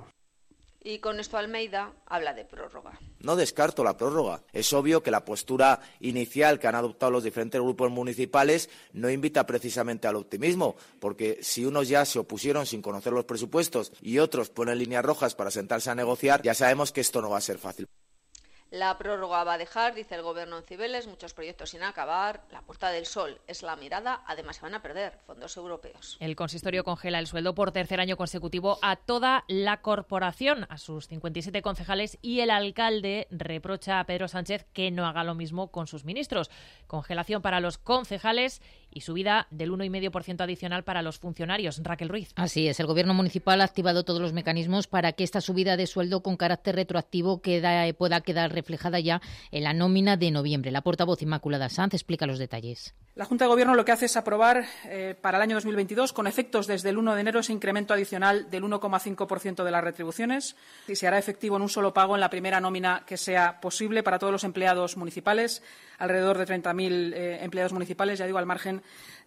Y con esto Almeida habla de prórroga. No descarto la prórroga. Es obvio que la postura inicial que han adoptado los diferentes grupos municipales no invita precisamente al optimismo, porque si unos ya se opusieron sin conocer los presupuestos y otros ponen líneas rojas para sentarse a negociar, ya sabemos que esto no va a ser fácil. La prórroga va a dejar, dice el Gobierno en Cibeles, muchos proyectos sin acabar. La Puerta del Sol es la mirada, además se van a perder fondos europeos. El consistorio congela el sueldo por tercer año consecutivo a toda la corporación, a sus cincuenta y siete concejales, y el alcalde reprocha a Pedro Sánchez que no haga lo mismo con sus ministros. Congelación para los concejales y subida del uno coma cinco por ciento adicional para los funcionarios. Raquel Ruiz. Así es, el Gobierno municipal ha activado todos los mecanismos para que esta subida de sueldo con carácter retroactivo queda, pueda quedar reflejada ya en la nómina de noviembre. La portavoz Inmaculada Sanz explica los detalles. La Junta de Gobierno lo que hace es aprobar eh, para el año dos mil veintidós, con efectos desde el uno de enero, ese incremento adicional del uno coma cinco por ciento de las retribuciones y se hará efectivo en un solo pago en la primera nómina que sea posible para todos los empleados municipales, alrededor de treinta mil eh, empleados municipales, ya digo, al margen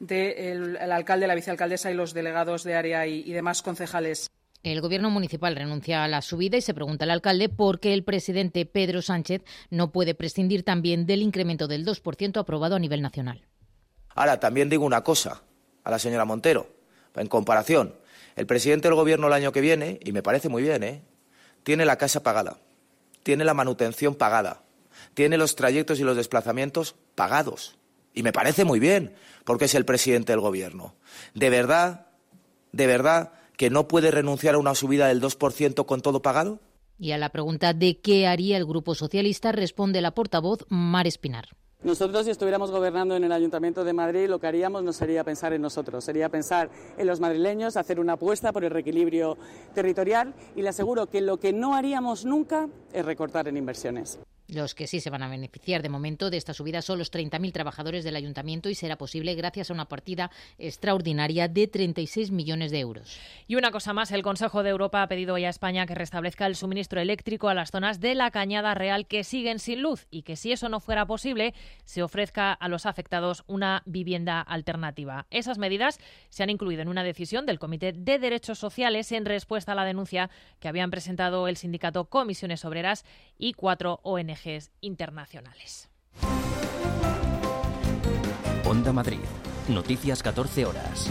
del el alcalde, la vicealcaldesa y los delegados de área y, y demás concejales. El Gobierno municipal renuncia a la subida y se pregunta al alcalde por qué el presidente Pedro Sánchez no puede prescindir también del incremento del dos por ciento aprobado a nivel nacional. Ahora, también digo una cosa a la señora Montero, en comparación. El presidente del Gobierno el año que viene, y me parece muy bien, ¿eh? tiene la casa pagada, tiene la manutención pagada, tiene los trayectos y los desplazamientos pagados. Y me parece muy bien, porque es el presidente del Gobierno. De verdad, de verdad, que no puede renunciar a una subida del dos por ciento con todo pagado. Y a la pregunta de qué haría el Grupo Socialista responde la portavoz Mar Espinar. Nosotros, si estuviéramos gobernando en el Ayuntamiento de Madrid, lo que haríamos no sería pensar en nosotros, sería pensar en los madrileños, hacer una apuesta por el reequilibrio territorial y le aseguro que lo que no haríamos nunca es recortar en inversiones. Los que sí se van a beneficiar de momento de esta subida son los treinta mil trabajadores del ayuntamiento y será posible gracias a una partida extraordinaria de treinta y seis millones de euros. Y una cosa más, el Consejo de Europa ha pedido hoy a España que restablezca el suministro eléctrico a las zonas de la Cañada Real que siguen sin luz y que, si eso no fuera posible, se ofrezca a los afectados una vivienda alternativa. Esas medidas se han incluido en una decisión del Comité de Derechos Sociales en respuesta a la denuncia que habían presentado el sindicato Comisiones Obreras y cuatro O N Ges internacionales. Onda Madrid. Noticias catorce horas.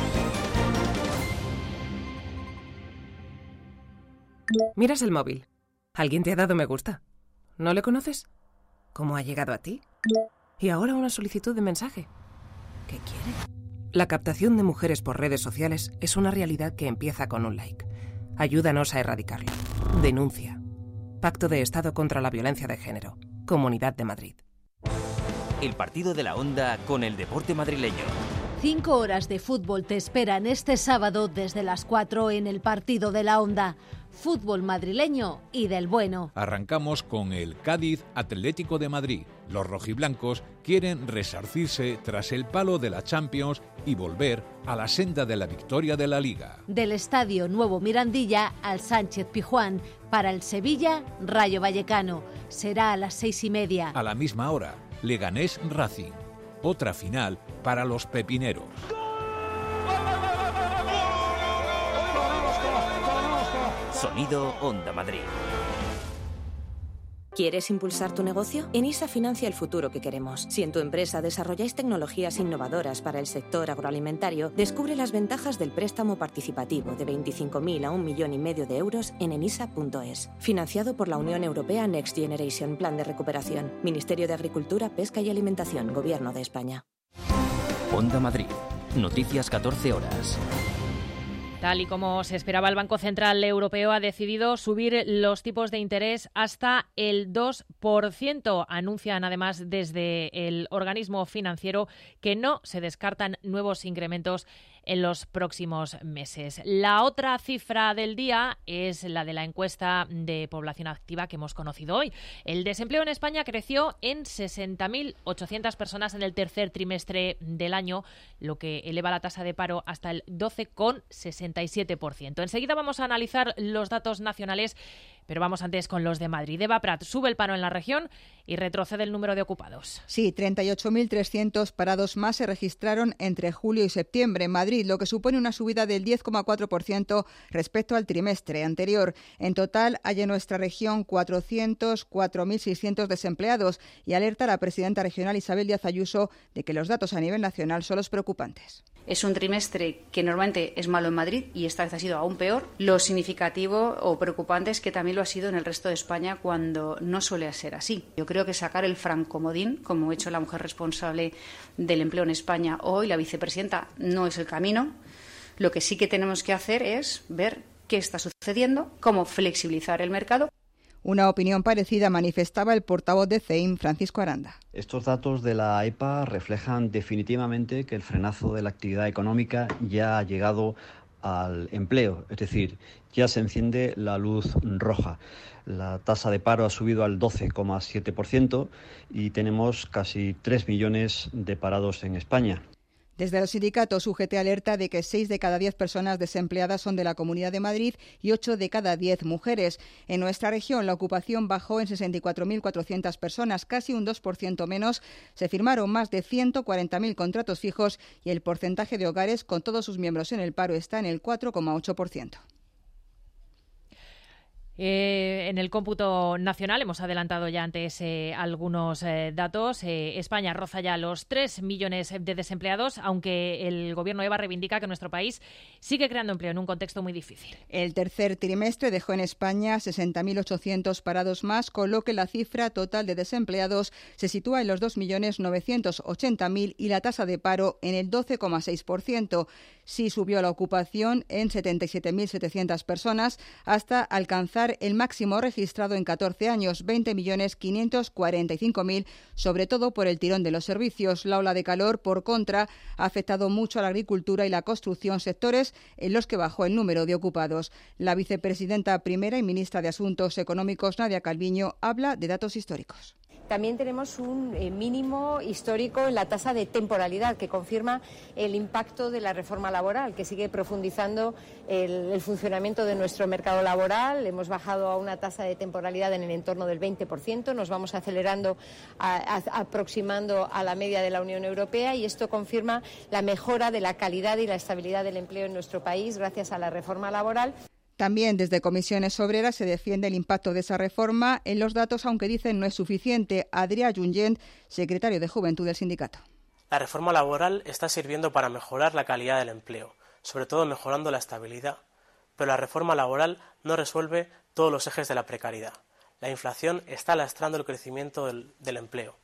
Miras el móvil. ¿Alguien te ha dado me gusta? ¿No le conoces? ¿Cómo ha llegado a ti? Y ahora una solicitud de mensaje. ¿Qué quiere? La captación de mujeres por redes sociales es una realidad que empieza con un like. Ayúdanos a erradicarlo. Denuncia. Pacto de Estado contra la Violencia de Género. Comunidad de Madrid. El partido de la Onda con el deporte madrileño. Cinco horas de fútbol te esperan este sábado desde las cuatro en el partido de la Onda. Fútbol madrileño y del bueno. Arrancamos con el Cádiz Atlético de Madrid. Los rojiblancos quieren resarcirse tras el palo de la Champions y volver a la senda de la victoria de la Liga. Del Estadio Nuevo Mirandilla al Sánchez Pizjuán. Para el Sevilla, Rayo Vallecano. Será a las seis y media. A la misma hora, Leganés Racing. Otra final para los pepineros. Sonido Onda Madrid. ¿Quieres impulsar tu negocio? ENISA financia el futuro que queremos. Si en tu empresa desarrolláis tecnologías innovadoras para el sector agroalimentario, descubre las ventajas del préstamo participativo de veinticinco mil a un millón y medio de euros en enisa punto es. Financiado por la Unión Europea Next Generation Plan de Recuperación, Ministerio de Agricultura, Pesca y Alimentación, Gobierno de España. Onda Madrid. Noticias catorce horas. Tal y como se esperaba, el Banco Central Europeo ha decidido subir los tipos de interés hasta el dos por ciento. Anuncian además desde el organismo financiero que no se descartan nuevos incrementos en los próximos meses. La otra cifra del día es la de la encuesta de población activa que hemos conocido hoy. El desempleo en España creció en sesenta mil ochocientas personas en el tercer trimestre del año, lo que eleva la tasa de paro hasta el doce coma sesenta y siete por ciento. Enseguida vamos a analizar los datos nacionales, pero vamos antes con los de Madrid. Eva Prat, sube el paro en la región y retrocede el número de ocupados. Sí, treinta y ocho mil trescientos parados más se registraron entre julio y septiembre en Madrid, lo que supone una subida del diez coma cuatro por ciento respecto al trimestre anterior. En total, hay en nuestra región cuatrocientos cuatro mil seiscientos desempleados y alerta la presidenta regional Isabel Díaz Ayuso de que los datos a nivel nacional son los preocupantes. Es un trimestre que normalmente es malo en Madrid y esta vez ha sido aún peor. Lo significativo o preocupante es que también lo ha sido en el resto de España cuando no suele ser así. Yo creo que sacar el francomodín, como ha hecho la mujer responsable del empleo en España hoy, la vicepresidenta, no es el camino. Lo que sí que tenemos que hacer es ver qué está sucediendo, cómo flexibilizar el mercado. Una opinión parecida manifestaba el portavoz de C E I M, Francisco Aranda. Estos datos de la E P A reflejan definitivamente que el frenazo de la actividad económica ya ha llegado al empleo, es decir, ya se enciende la luz roja. La tasa de paro ha subido al doce coma siete por ciento y tenemos casi tres millones de parados en España. Desde los sindicatos, U G T alerta de que seis de cada diez personas desempleadas son de la Comunidad de Madrid y ocho de cada diez mujeres. En nuestra región, la ocupación bajó en sesenta y cuatro mil cuatrocientas personas, casi un dos por ciento menos. Se firmaron más de ciento cuarenta mil contratos fijos y el porcentaje de hogares con todos sus miembros en el paro está en el cuatro coma ocho por ciento. Eh, en el cómputo nacional hemos adelantado ya antes eh, algunos eh, datos. Eh, España roza ya los tres millones de desempleados, aunque el Gobierno EVA reivindica que nuestro país sigue creando empleo en un contexto muy difícil. El tercer trimestre dejó en España sesenta mil ochocientos parados más, con lo que la cifra total de desempleados se sitúa en los dos millones novecientos ochenta mil y la tasa de paro en el doce coma seis por ciento. Sí subió la ocupación en setenta y siete mil setecientas personas hasta alcanzar alcanzar el máximo registrado en catorce años, veinte millones quinientos cuarenta y cinco mil, sobre todo por el tirón de los servicios. La ola de calor, por contra, ha afectado mucho a la agricultura y la construcción, sectores en los que bajó el número de ocupados. La vicepresidenta primera y ministra de Asuntos Económicos, Nadia Calviño, habla de datos históricos. También tenemos un eh, mínimo histórico en la tasa de temporalidad, que confirma el impacto de la reforma laboral, que sigue profundizando el, el funcionamiento de nuestro mercado laboral. Hemos bajado a una tasa de temporalidad en el entorno del veinte por ciento, nos vamos acelerando, a, a, aproximando a la media de la Unión Europea, y esto confirma la mejora de la calidad y la estabilidad del empleo en nuestro país gracias a la reforma laboral. También desde Comisiones Obreras se defiende el impacto de esa reforma en los datos, aunque dicen no es suficiente. Adrià Junyent, secretario de Juventud del sindicato. La reforma laboral está sirviendo para mejorar la calidad del empleo, sobre todo mejorando la estabilidad. Pero la reforma laboral no resuelve todos los ejes de la precariedad. La inflación está lastrando el crecimiento del, del empleo.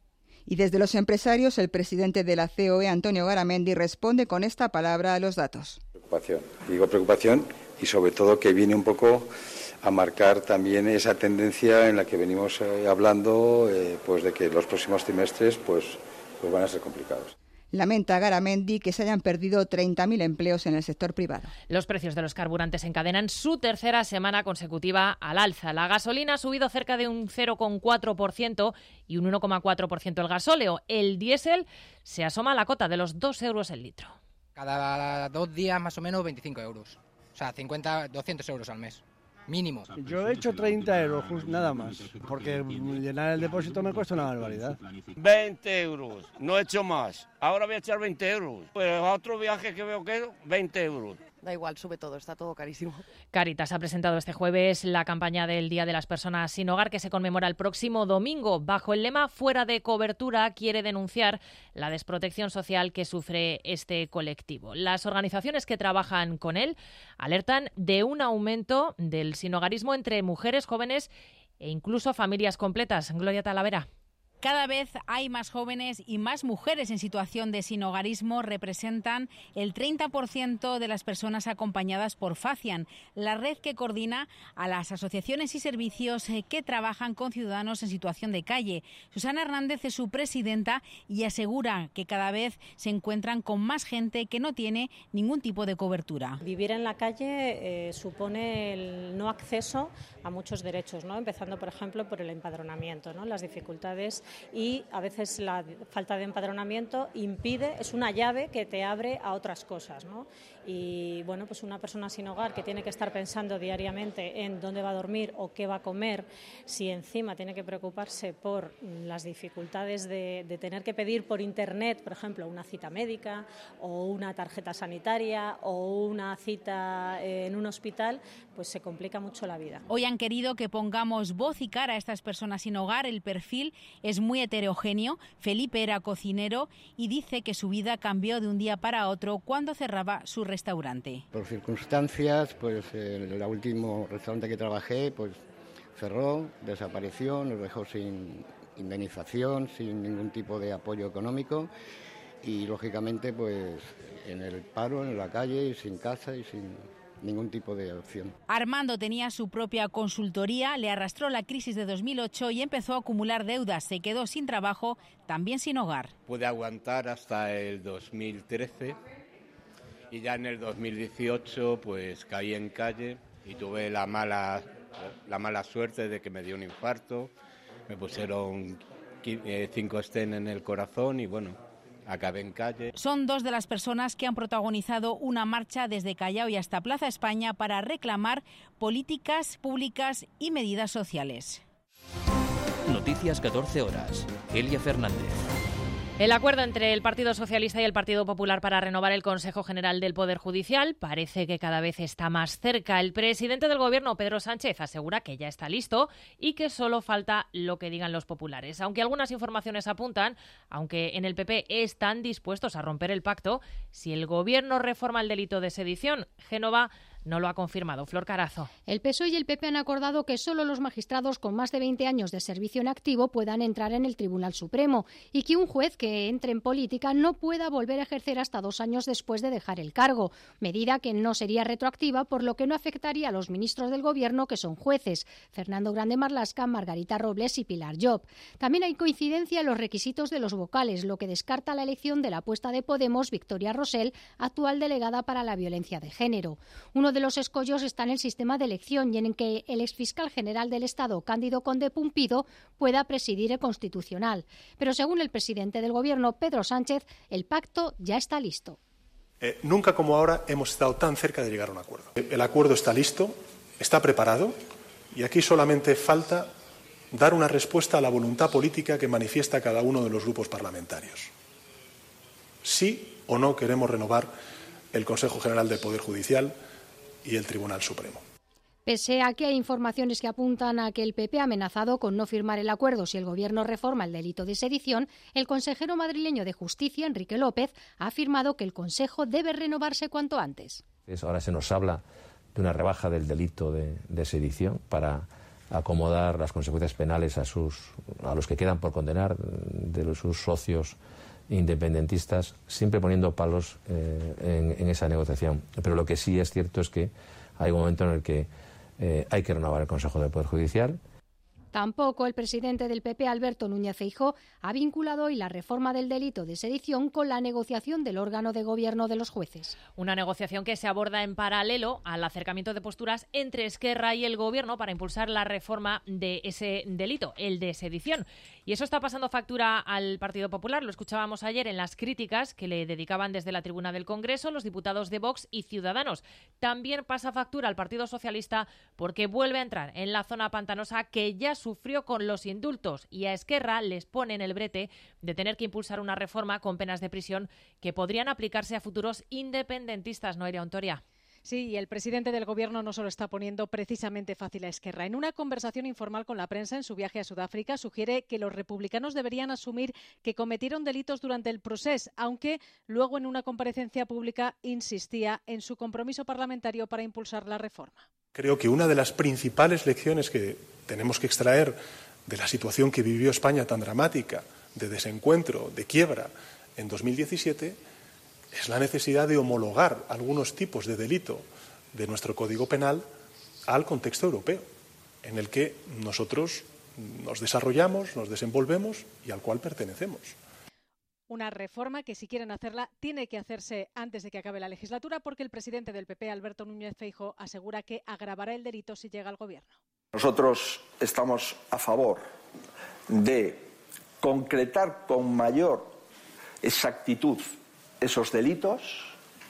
Y desde los empresarios, el presidente de la C O E, Antonio Garamendi, responde con esta palabra a los datos. Preocupación. Digo preocupación y sobre todo que viene un poco a marcar también esa tendencia en la que venimos eh, hablando, eh, pues de que los próximos trimestres pues, pues van a ser complicados. Lamenta Garamendi que se hayan perdido treinta mil empleos en el sector privado. Los precios de los carburantes encadenan su tercera semana consecutiva al alza. La gasolina ha subido cerca de un cero coma cuatro por ciento y un uno coma cuatro por ciento el gasóleo. El diésel se asoma a la cota de los dos euros el litro. Cada dos días más o menos veinticinco euros. O sea, cincuenta, doscientos euros al mes. Mínimo. Yo he hecho treinta euros, nada más, porque llenar el depósito me cuesta una barbaridad. veinte euros, no he hecho más. Ahora voy a echar veinte euros. Pues a otro viaje que veo que veinte euros. Da igual, sube todo, está todo carísimo. Cáritas ha presentado este jueves la campaña del Día de las Personas Sin Hogar, que se conmemora el próximo domingo. Bajo el lema Fuera de cobertura, quiere denunciar la desprotección social que sufre este colectivo. Las organizaciones que trabajan con él alertan de un aumento del sinhogarismo entre mujeres jóvenes e incluso familias completas. Gloria Talavera. Cada vez hay más jóvenes y más mujeres en situación de sinhogarismo. Representan el treinta por ciento de las personas acompañadas por Facian, la red que coordina a las asociaciones y servicios que trabajan con ciudadanos en situación de calle. Susana Hernández es su presidenta y asegura que cada vez se encuentran con más gente que no tiene ningún tipo de cobertura. Vivir en la calle eh, supone el no acceso a muchos derechos, ¿no? Empezando, por ejemplo, por el empadronamiento, ¿no? Las dificultades y a veces la falta de empadronamiento impide, es una llave que te abre a otras cosas, ¿no? Y bueno, pues una persona sin hogar que tiene que estar pensando diariamente en dónde va a dormir o qué va a comer, si encima tiene que preocuparse por las dificultades de, de tener que pedir por internet, por ejemplo, una cita médica o una tarjeta sanitaria o una cita en un hospital, pues se complica mucho la vida. Hoy han querido que pongamos voz y cara a estas personas sin hogar. El perfil es muy heterogéneo. Felipe era cocinero y dice que su vida cambió de un día para otro cuando cerraba su restaurante. Por circunstancias, pues el último restaurante que trabajé pues cerró, desapareció, nos dejó sin indemnización, sin ningún tipo de apoyo económico y lógicamente pues en el paro, en la calle, sin casa y sin ningún tipo de opción. Armando tenía su propia consultoría, le arrastró la crisis de dos mil ocho y empezó a acumular deudas. Se quedó sin trabajo, también sin hogar. Pude aguantar hasta el dos mil trece y ya en el dos mil dieciocho pues caí en calle y tuve la mala, la mala suerte de que me dio un infarto, me pusieron cinco stent en el corazón y bueno, acabé en calle. Son dos de las personas que han protagonizado una marcha desde Callao y hasta Plaza España para reclamar políticas públicas y medidas sociales. Noticias catorce horas. Elia Fernández. El acuerdo entre el Partido Socialista y el Partido Popular para renovar el Consejo General del Poder Judicial parece que cada vez está más cerca. El presidente del Gobierno, Pedro Sánchez, asegura que ya está listo y que solo falta lo que digan los populares. Aunque algunas informaciones apuntan, aunque en el P P están dispuestos a romper el pacto, si el Gobierno reforma el delito de sedición, Génova no lo ha confirmado. Flor Carazo. El P S O E y el P P han acordado que solo los magistrados con más de veinte años de servicio en activo puedan entrar en el Tribunal Supremo y que un juez que entre en política no pueda volver a ejercer hasta dos años después de dejar el cargo, medida que no sería retroactiva, por lo que no afectaría a los ministros del Gobierno que son jueces, Fernando Grande Marlaska, Margarita Robles y Pilar Llop. También hay coincidencia en los requisitos de los vocales, lo que descarta la elección de la apuesta de Podemos, Victoria Rosell, actual delegada para la violencia de género. Uno de los escollos está en el sistema de elección y en que el exfiscal general del Estado, Cándido Conde Pumpido, pueda presidir el Constitucional. Pero según el presidente del Gobierno, Pedro Sánchez, el pacto ya está listo. Eh, nunca como ahora hemos estado tan cerca de llegar a un acuerdo. El acuerdo está listo, está preparado y aquí solamente falta dar una respuesta a la voluntad política que manifiesta cada uno de los grupos parlamentarios. Sí o no queremos renovar el Consejo General del Poder Judicial y el Tribunal Supremo. Pese a que hay informaciones que apuntan a que el P P ha amenazado con no firmar el acuerdo si el Gobierno reforma el delito de sedición, el consejero madrileño de Justicia, Enrique López, ha afirmado que el Consejo debe renovarse cuanto antes. Ahora se nos habla de una rebaja del delito de, de sedición para acomodar las consecuencias penales a, sus, a los que quedan por condenar, de sus socios independentistas, siempre poniendo palos eh, en, en esa negociación. Pero lo que sí es cierto es que hay un momento en el que eh, hay que renovar el Consejo del Poder Judicial. Tampoco el presidente del P P, Alberto Núñez Feijóo, ha vinculado hoy la reforma del delito de sedición con la negociación del órgano de gobierno de los jueces. Una negociación que se aborda en paralelo al acercamiento de posturas entre Esquerra y el Gobierno para impulsar la reforma de ese delito, el de sedición. Y eso está pasando factura al Partido Popular. Lo escuchábamos ayer en las críticas que le dedicaban desde la tribuna del Congreso los diputados de Vox y Ciudadanos. También pasa factura al Partido Socialista porque vuelve a entrar en la zona pantanosa que ya sufrió con los indultos, y a Esquerra les ponen el brete de tener que impulsar una reforma con penas de prisión que podrían aplicarse a futuros independentistas. Noelia Ontoria. Sí, y el presidente del Gobierno no se lo está poniendo precisamente fácil a Esquerra. En una conversación informal con la prensa en su viaje a Sudáfrica, sugiere que los republicanos deberían asumir que cometieron delitos durante el proceso, aunque luego en una comparecencia pública insistía en su compromiso parlamentario para impulsar la reforma. Creo que una de las principales lecciones que tenemos que extraer de la situación que vivió España tan dramática, de desencuentro, de quiebra, en dos mil diecisiete, es la necesidad de homologar algunos tipos de delito de nuestro Código Penal al contexto europeo, en el que nosotros nos desarrollamos, nos desenvolvemos y al cual pertenecemos. Una reforma que, si quieren hacerla, tiene que hacerse antes de que acabe la legislatura, porque el presidente del P P, Alberto Núñez Feijóo, asegura que agravará el delito si llega al Gobierno. Nosotros estamos a favor de concretar con mayor exactitud esos delitos,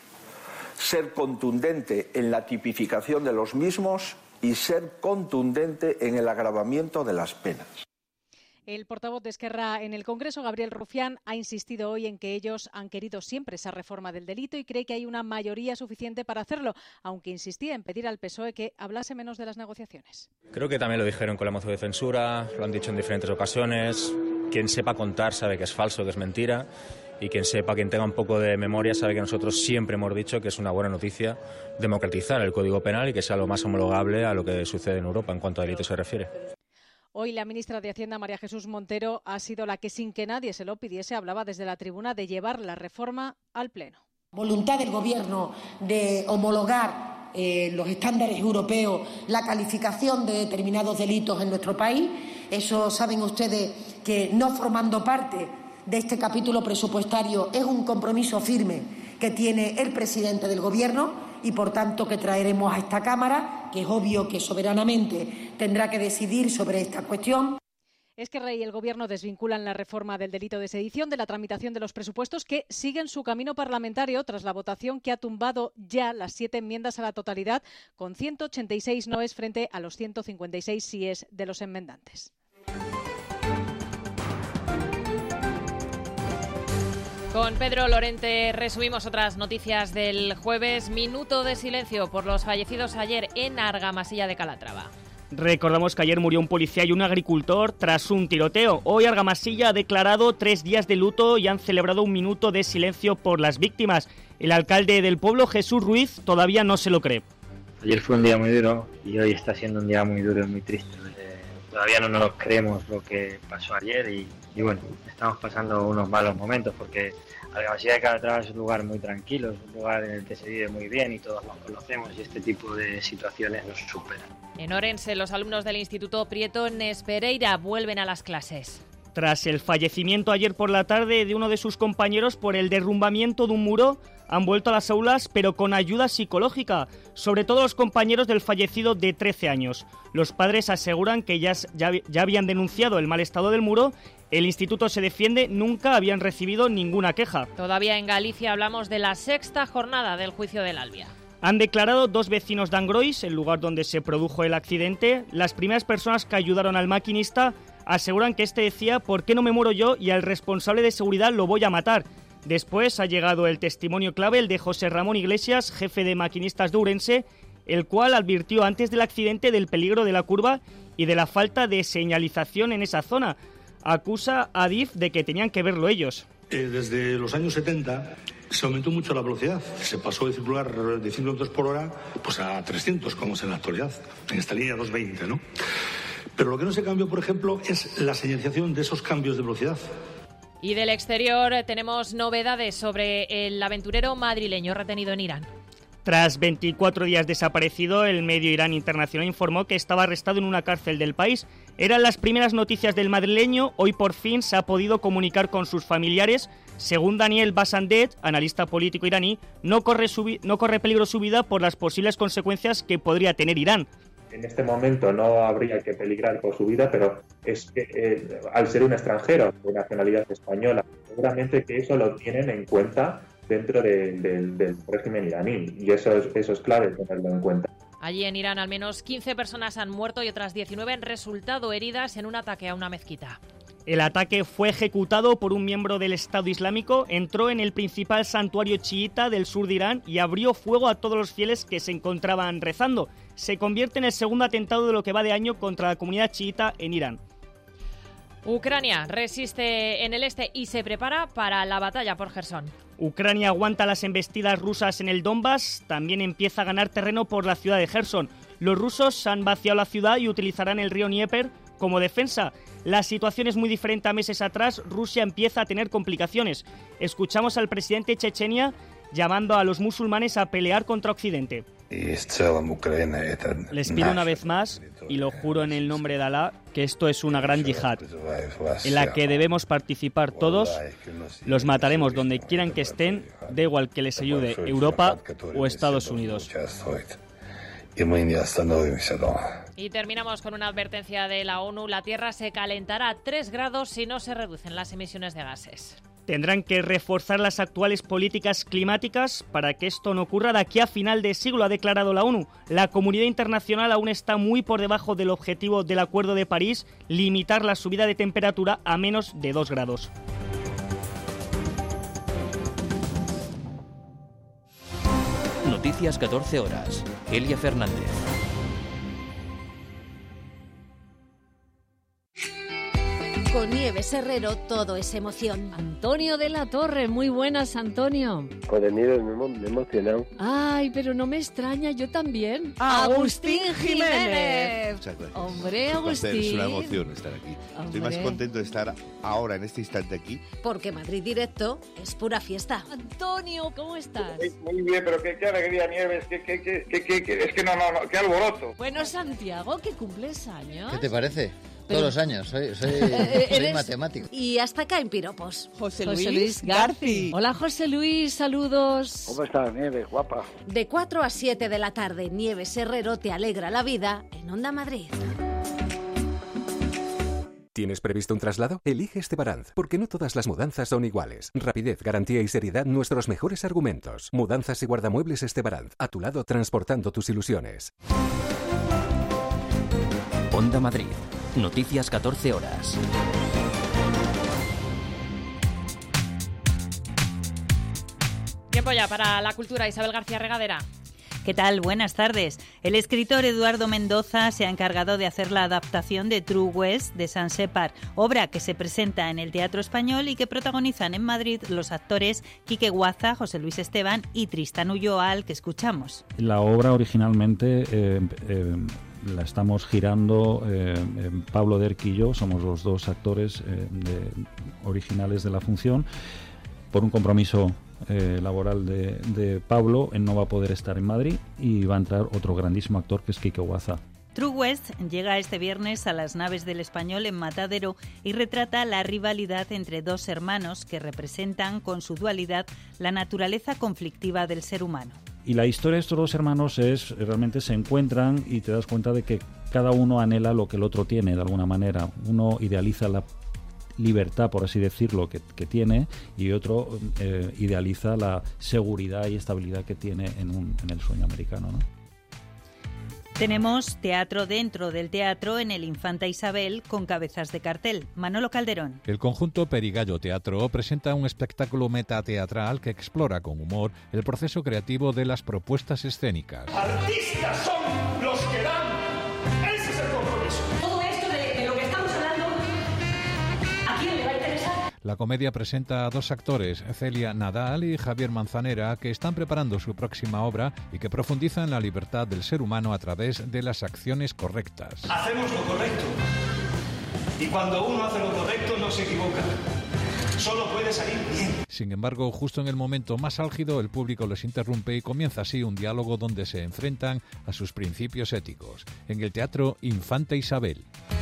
ser contundente en la tipificación de los mismos y ser contundente en el agravamiento de las penas. El portavoz de Esquerra en el Congreso, Gabriel Rufián, ha insistido hoy en que ellos han querido siempre esa reforma del delito y cree que hay una mayoría suficiente para hacerlo, aunque insistía en pedir al P S O E que hablase menos de las negociaciones. Creo que también lo dijeron con la moción de censura, lo han dicho en diferentes ocasiones. Quien sepa contar sabe que es falso, que es mentira. Y quien sepa, quien tenga un poco de memoria, sabe que nosotros siempre hemos dicho que es una buena noticia democratizar el Código Penal y que sea lo más homologable a lo que sucede en Europa en cuanto a delitos se refiere. Hoy la ministra de Hacienda, María Jesús Montero, ha sido la que, sin que nadie se lo pidiese, hablaba desde la tribuna de llevar la reforma al Pleno. Voluntad del Gobierno de homologar eh, los estándares europeos, la calificación de determinados delitos en nuestro país. Eso saben ustedes que, no formando parte de este capítulo presupuestario, es un compromiso firme que tiene el presidente del Gobierno y, por tanto, que traeremos a esta Cámara, que es obvio que soberanamente tendrá que decidir sobre esta cuestión. Esquerra y el Gobierno desvinculan la reforma del delito de sedición de la tramitación de los presupuestos, que siguen su camino parlamentario tras la votación que ha tumbado ya las siete enmiendas a la totalidad, con ciento ochenta y seis noes frente a los ciento cincuenta y seis síes de los enmendantes. Con Pedro Lorente resumimos otras noticias del jueves. Minuto de silencio por los fallecidos ayer en Argamasilla de Calatrava. Recordamos que ayer murió un policía y un agricultor tras un tiroteo. Hoy Argamasilla ha declarado tres días de luto y han celebrado un minuto de silencio por las víctimas. El alcalde del pueblo, Jesús Ruiz, todavía no se lo cree. Ayer fue un día muy duro y hoy está siendo un día muy duro y muy triste. Eh, todavía no nos creemos lo que pasó ayer y, y bueno, estamos pasando unos malos momentos porque Argamasilla de Calatrava es un lugar muy tranquilo, es un lugar en el que se vive muy bien y todos nos conocemos y este tipo de situaciones nos superan. En Orense, los alumnos del Instituto Prieto Nespereira vuelven a las clases. Tras el fallecimiento ayer por la tarde de uno de sus compañeros por el derrumbamiento de un muro, han vuelto a las aulas, pero con ayuda psicológica, sobre todo los compañeros del fallecido de trece años. Los padres aseguran que ya, ya, ya habían denunciado el mal estado del muro. El instituto se defiende, nunca habían recibido ninguna queja. Todavía en Galicia hablamos de la sexta jornada del juicio del Albia. Han declarado dos vecinos de Angrois, el lugar donde se produjo el accidente. Las primeras personas que ayudaron al maquinista aseguran que este decía «¿Por qué no me muero yo? Y al responsable de seguridad lo voy a matar». Después ha llegado el testimonio clave, el de José Ramón Iglesias, jefe de maquinistas de Ourense, el cual advirtió antes del accidente del peligro de la curva y de la falta de señalización en esa zona. Acusa a Adif de que tenían que verlo ellos. Eh, desde los años setenta se aumentó mucho la velocidad. Se pasó de circular de cien kilómetros por hora pues a trescientos, como es en la actualidad, en esta línea doscientos veinte, ¿no? Pero lo que no se cambió, por ejemplo, es la señalización de esos cambios de velocidad. Y del exterior tenemos novedades sobre el aventurero madrileño retenido en Irán. Tras veinticuatro días desaparecido, el medio Irán Internacional informó que estaba arrestado en una cárcel del país. Eran las primeras noticias del madrileño. Hoy por fin se ha podido comunicar con sus familiares. Según Daniel Basandet, analista político iraní, no corre, su vi- no corre peligro su vida por las posibles consecuencias que podría tener Irán. En este momento no habría que peligrar por su vida, pero es que eh, al ser un extranjero de nacionalidad española, seguramente que eso lo tienen en cuenta dentro de, de, del régimen iraní, y eso es, eso es clave tenerlo en cuenta. Allí en Irán al menos quince personas han muerto y otras diecinueve han resultado heridas en un ataque a una mezquita. El ataque fue ejecutado por un miembro del Estado Islámico, entró en el principal santuario chiita del sur de Irán y abrió fuego a todos los fieles que se encontraban rezando. Se convierte en el segundo atentado de lo que va de año contra la comunidad chiita en Irán. Ucrania resiste en el este y se prepara para la batalla por Jersón. Ucrania aguanta las embestidas rusas en el Donbass, también empieza a ganar terreno por la ciudad de Jersón. Los rusos han vaciado la ciudad y utilizarán el río Dnieper como defensa. La situación es muy diferente a meses atrás. Rusia empieza a tener complicaciones. Escuchamos al presidente de Chechenia llamando a los musulmanes a pelear contra Occidente. Les pido una vez más, y lo juro en el nombre de Alá, que esto es una gran yihad, en la que debemos participar todos. Los mataremos donde quieran que estén, da igual que les ayude Europa o Estados Unidos. Y terminamos con una advertencia de la ONU. La Tierra se calentará a tres grados si no se reducen las emisiones de gases. Tendrán que reforzar las actuales políticas climáticas para que esto no ocurra de aquí a final de siglo, ha declarado la ONU. La comunidad internacional aún está muy por debajo del objetivo del Acuerdo de París, limitar la subida de temperatura a menos de dos grados. Noticias catorce horas. Elia Fernández. Con Nieves Herrero todo es emoción. Antonio de la Torre, muy buenas, Antonio. Con el Nieves me he emocionado. Ay, pero no me extraña, yo también. Agustín Jiménez. Muchas gracias. Hombre, Agustín. Es una emoción estar aquí. Hombre. Estoy más contento de estar ahora, en este instante aquí. Porque Madrid Directo es pura fiesta. Antonio, ¿cómo estás? Muy bien, pero qué, qué alegría, Nieves. Qué, qué, qué, qué, qué, es que no, no, no, qué alboroto. Bueno, Santiago, que cumples años. ¿Qué te parece? Pero... Todos los años, soy, soy, soy matemático. Y hasta acá en piropos. José Luis, José Luis Garci. Hola, José Luis, saludos. ¿Cómo estás, Nieves, guapa? De cuatro a siete de la tarde, Nieves Herrero te alegra la vida en Onda Madrid. ¿Tienes previsto un traslado? Elige Estebaranz, porque no todas las mudanzas son iguales. Rapidez, garantía y seriedad, nuestros mejores argumentos. Mudanzas y guardamuebles Estebaranz, a tu lado transportando tus ilusiones. Onda Madrid. Noticias catorce horas. Tiempo ya para la cultura. Isabel García Regadera. ¿Qué tal? Buenas tardes. El escritor Eduardo Mendoza se ha encargado de hacer la adaptación de True West de Saint Separ, obra que se presenta en el Teatro Español y que protagonizan en Madrid los actores Quique Guaza, José Luis Esteban y Tristán Ulloa, al que escuchamos. La obra originalmente eh, eh, la estamos girando eh, eh, Pablo Derqui y yo, somos los dos actores eh, de, originales de la función. Por un compromiso eh, laboral de, de Pablo, él no va a poder estar en Madrid y va a entrar otro grandísimo actor que es Quique Guaza. True West llega este viernes a las naves del Español en Matadero y retrata la rivalidad entre dos hermanos que representan con su dualidad la naturaleza conflictiva del ser humano. Y la historia de estos dos hermanos es, realmente se encuentran y te das cuenta de que cada uno anhela lo que el otro tiene de alguna manera. Uno idealiza la libertad, por así decirlo, que, que tiene, y otro eh, idealiza la seguridad y estabilidad que tiene en, un, en el sueño americano, ¿no? Tenemos teatro dentro del teatro en el Infanta Isabel con cabezas de cartel. Manolo Calderón. El conjunto Perigallo Teatro presenta un espectáculo metateatral que explora con humor el proceso creativo de las propuestas escénicas. Artistas son los que dan. Ese es el compromiso. Todo esto de, de lo que estamos hablando, ¿a quién le va a interesar? La comedia presenta a dos actores, Celia Nadal y Javier Manzanera, que están preparando su próxima obra y que profundizan la libertad del ser humano a través de las acciones correctas. Hacemos lo correcto. Y cuando uno hace lo correcto no se equivoca. Solo puede salir bien. Sin embargo, justo en el momento más álgido, el público les interrumpe y comienza así un diálogo donde se enfrentan a sus principios éticos. En el Teatro Infanta Isabel.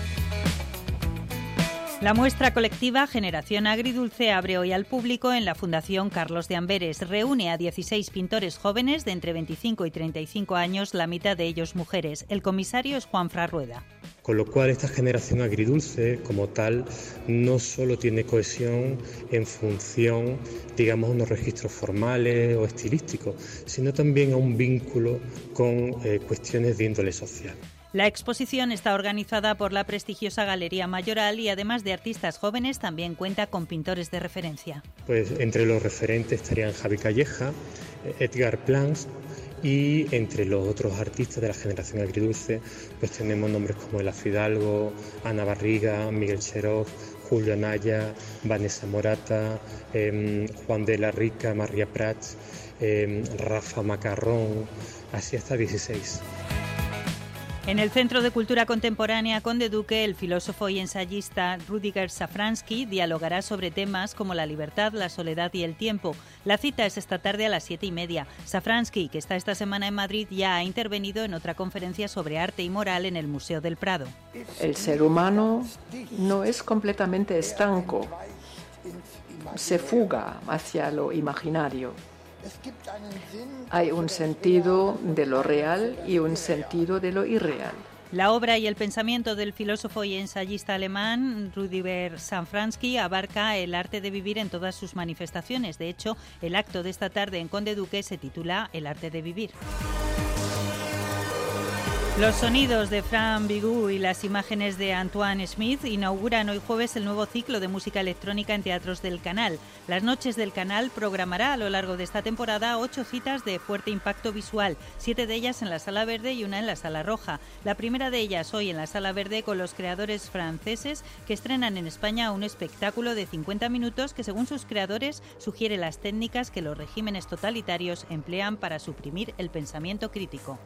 La muestra colectiva Generación Agridulce abre hoy al público en la Fundación Carlos de Amberes. Reúne a dieciséis pintores jóvenes de entre veinticinco y treinta y cinco años, la mitad de ellos mujeres. El comisario es Juanfran Rueda. Con lo cual esta generación agridulce como tal no solo tiene cohesión en función, digamos, a unos registros formales o estilísticos, sino también a un vínculo con eh, cuestiones de índole social. La exposición está organizada por la prestigiosa Galería Mayoral y además de artistas jóvenes también cuenta con pintores de referencia. Pues entre los referentes estarían Javi Calleja, Edgar Plans y entre los otros artistas de la generación agridulce pues tenemos nombres como Ela Fidalgo, Ana Barriga, Miguel Cherov, Julio Anaya, Vanessa Morata, eh, Juan de la Rica, María Prats, eh, Rafa Macarrón, así hasta dieciséis. En el Centro de Cultura Contemporánea Conde Duque, el filósofo y ensayista Rudiger Safransky dialogará sobre temas como la libertad, la soledad y el tiempo. La cita es esta tarde a las siete y media. Safransky, que está esta semana en Madrid, ya ha intervenido en otra conferencia sobre arte y moral en el Museo del Prado. El ser humano no es completamente estanco, se fuga hacia lo imaginario. Hay un sentido de lo real y un sentido de lo irreal. La obra y el pensamiento del filósofo y ensayista alemán Rudiger Safransky abarca el arte de vivir en todas sus manifestaciones. De hecho, el acto de esta tarde en Conde Duque se titula El arte de vivir. Los sonidos de Fran Bigou y las imágenes de Antoine Smith inauguran hoy jueves el nuevo ciclo de música electrónica en teatros del Canal. Las Noches del Canal programará a lo largo de esta temporada ocho citas de fuerte impacto visual, siete de ellas en la Sala Verde y una en la Sala Roja. La primera de ellas hoy en la Sala Verde con los creadores franceses que estrenan en España un espectáculo de cincuenta minutos que, según sus creadores, sugiere las técnicas que los regímenes totalitarios emplean para suprimir el pensamiento crítico.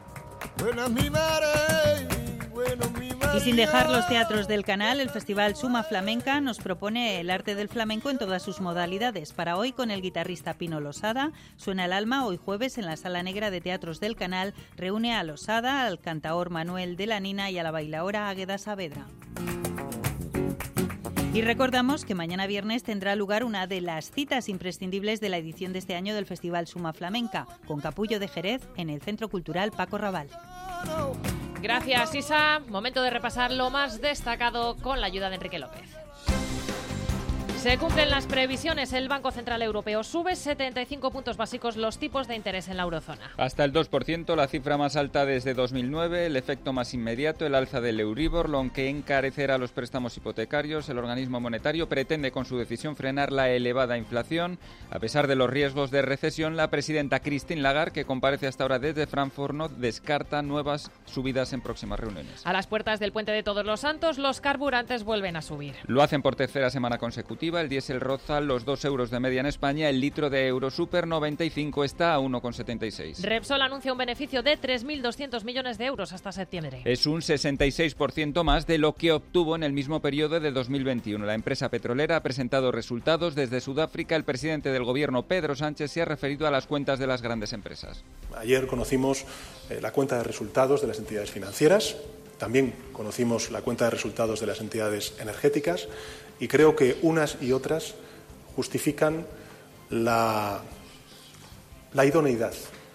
Y sin dejar los teatros del Canal, el Festival Suma Flamenca nos propone el arte del flamenco en todas sus modalidades. Para hoy, con el guitarrista Pino Losada, Suena el alma. Hoy jueves en la Sala Negra de Teatros del Canal reúne a Losada, al cantaor Manuel de la Nina y a la bailaora Águeda Saavedra. Y recordamos que mañana viernes tendrá lugar una de las citas imprescindibles de la edición de este año del Festival Suma Flamenca, con Capullo de Jerez en el Centro Cultural Paco Raval. Gracias, Isa. Momento de repasar lo más destacado con la ayuda de Enrique López. Se cumplen las previsiones. El Banco Central Europeo sube setenta y cinco puntos básicos los tipos de interés en la eurozona. Hasta el dos por ciento, la cifra más alta desde dos mil nueve. El efecto más inmediato, el alza del Euribor, lo que encarecerá los préstamos hipotecarios. El organismo monetario pretende con su decisión frenar la elevada inflación. A pesar de los riesgos de recesión, la presidenta Christine Lagarde, que comparece hasta ahora desde Frankfurt, no descarta nuevas subidas en próximas reuniones. A las puertas del Puente de Todos los Santos, los carburantes vuelven a subir. Lo hacen por tercera semana consecutiva. El diésel roza los dos euros de media en España. El litro de Eurosuper noventa y cinco está a uno con setenta y seis. Repsol anuncia un beneficio de tres mil doscientos millones de euros hasta septiembre. Es un sesenta y seis por ciento más de lo que obtuvo en el mismo periodo de dos mil veintiuno. La empresa petrolera ha presentado resultados desde Sudáfrica. El presidente del gobierno, Pedro Sánchez, se ha referido a las cuentas de las grandes empresas. Ayer conocimos eh, la cuenta de resultados de las entidades financieras. También conocimos la cuenta de resultados de las entidades energéticas y creo que unas y otras justifican la, la idoneidad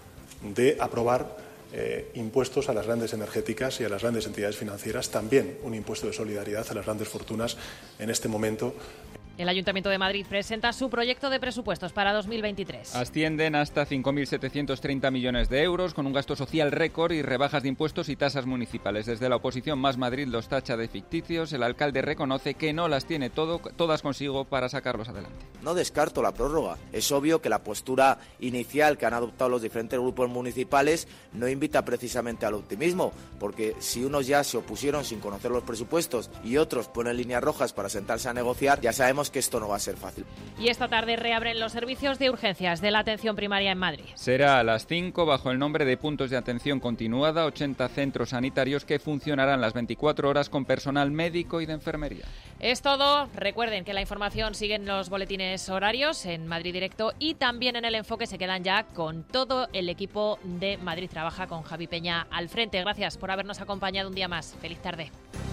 de aprobar eh, impuestos a las grandes energéticas y a las grandes entidades financieras, también un impuesto de solidaridad a las grandes fortunas en este momento. El Ayuntamiento de Madrid presenta su proyecto de presupuestos para dos mil veintitrés. Ascienden hasta cinco mil setecientos treinta millones de euros, con un gasto social récord y rebajas de impuestos y tasas municipales. Desde la oposición, Más Madrid los tacha de ficticios. El alcalde reconoce que no las tiene todo, todas consigo para sacarlos adelante. No descarto la prórroga. Es obvio que la postura inicial que han adoptado los diferentes grupos municipales no invita precisamente al optimismo, porque si unos ya se opusieron sin conocer los presupuestos y otros ponen líneas rojas para sentarse a negociar, ya sabemos que esto no va a ser fácil. Y esta tarde reabren los servicios de urgencias de la atención primaria en Madrid. Será a las cinco bajo el nombre de puntos de atención continuada, ochenta centros sanitarios que funcionarán las veinticuatro horas con personal médico y de enfermería. Es todo. Recuerden que la información sigue en los boletines horarios en Madrid Directo y también en El Enfoque. Se quedan ya con todo el equipo de Madrid Trabaja, con Javi Peña al frente. Gracias por habernos acompañado un día más. Feliz tarde.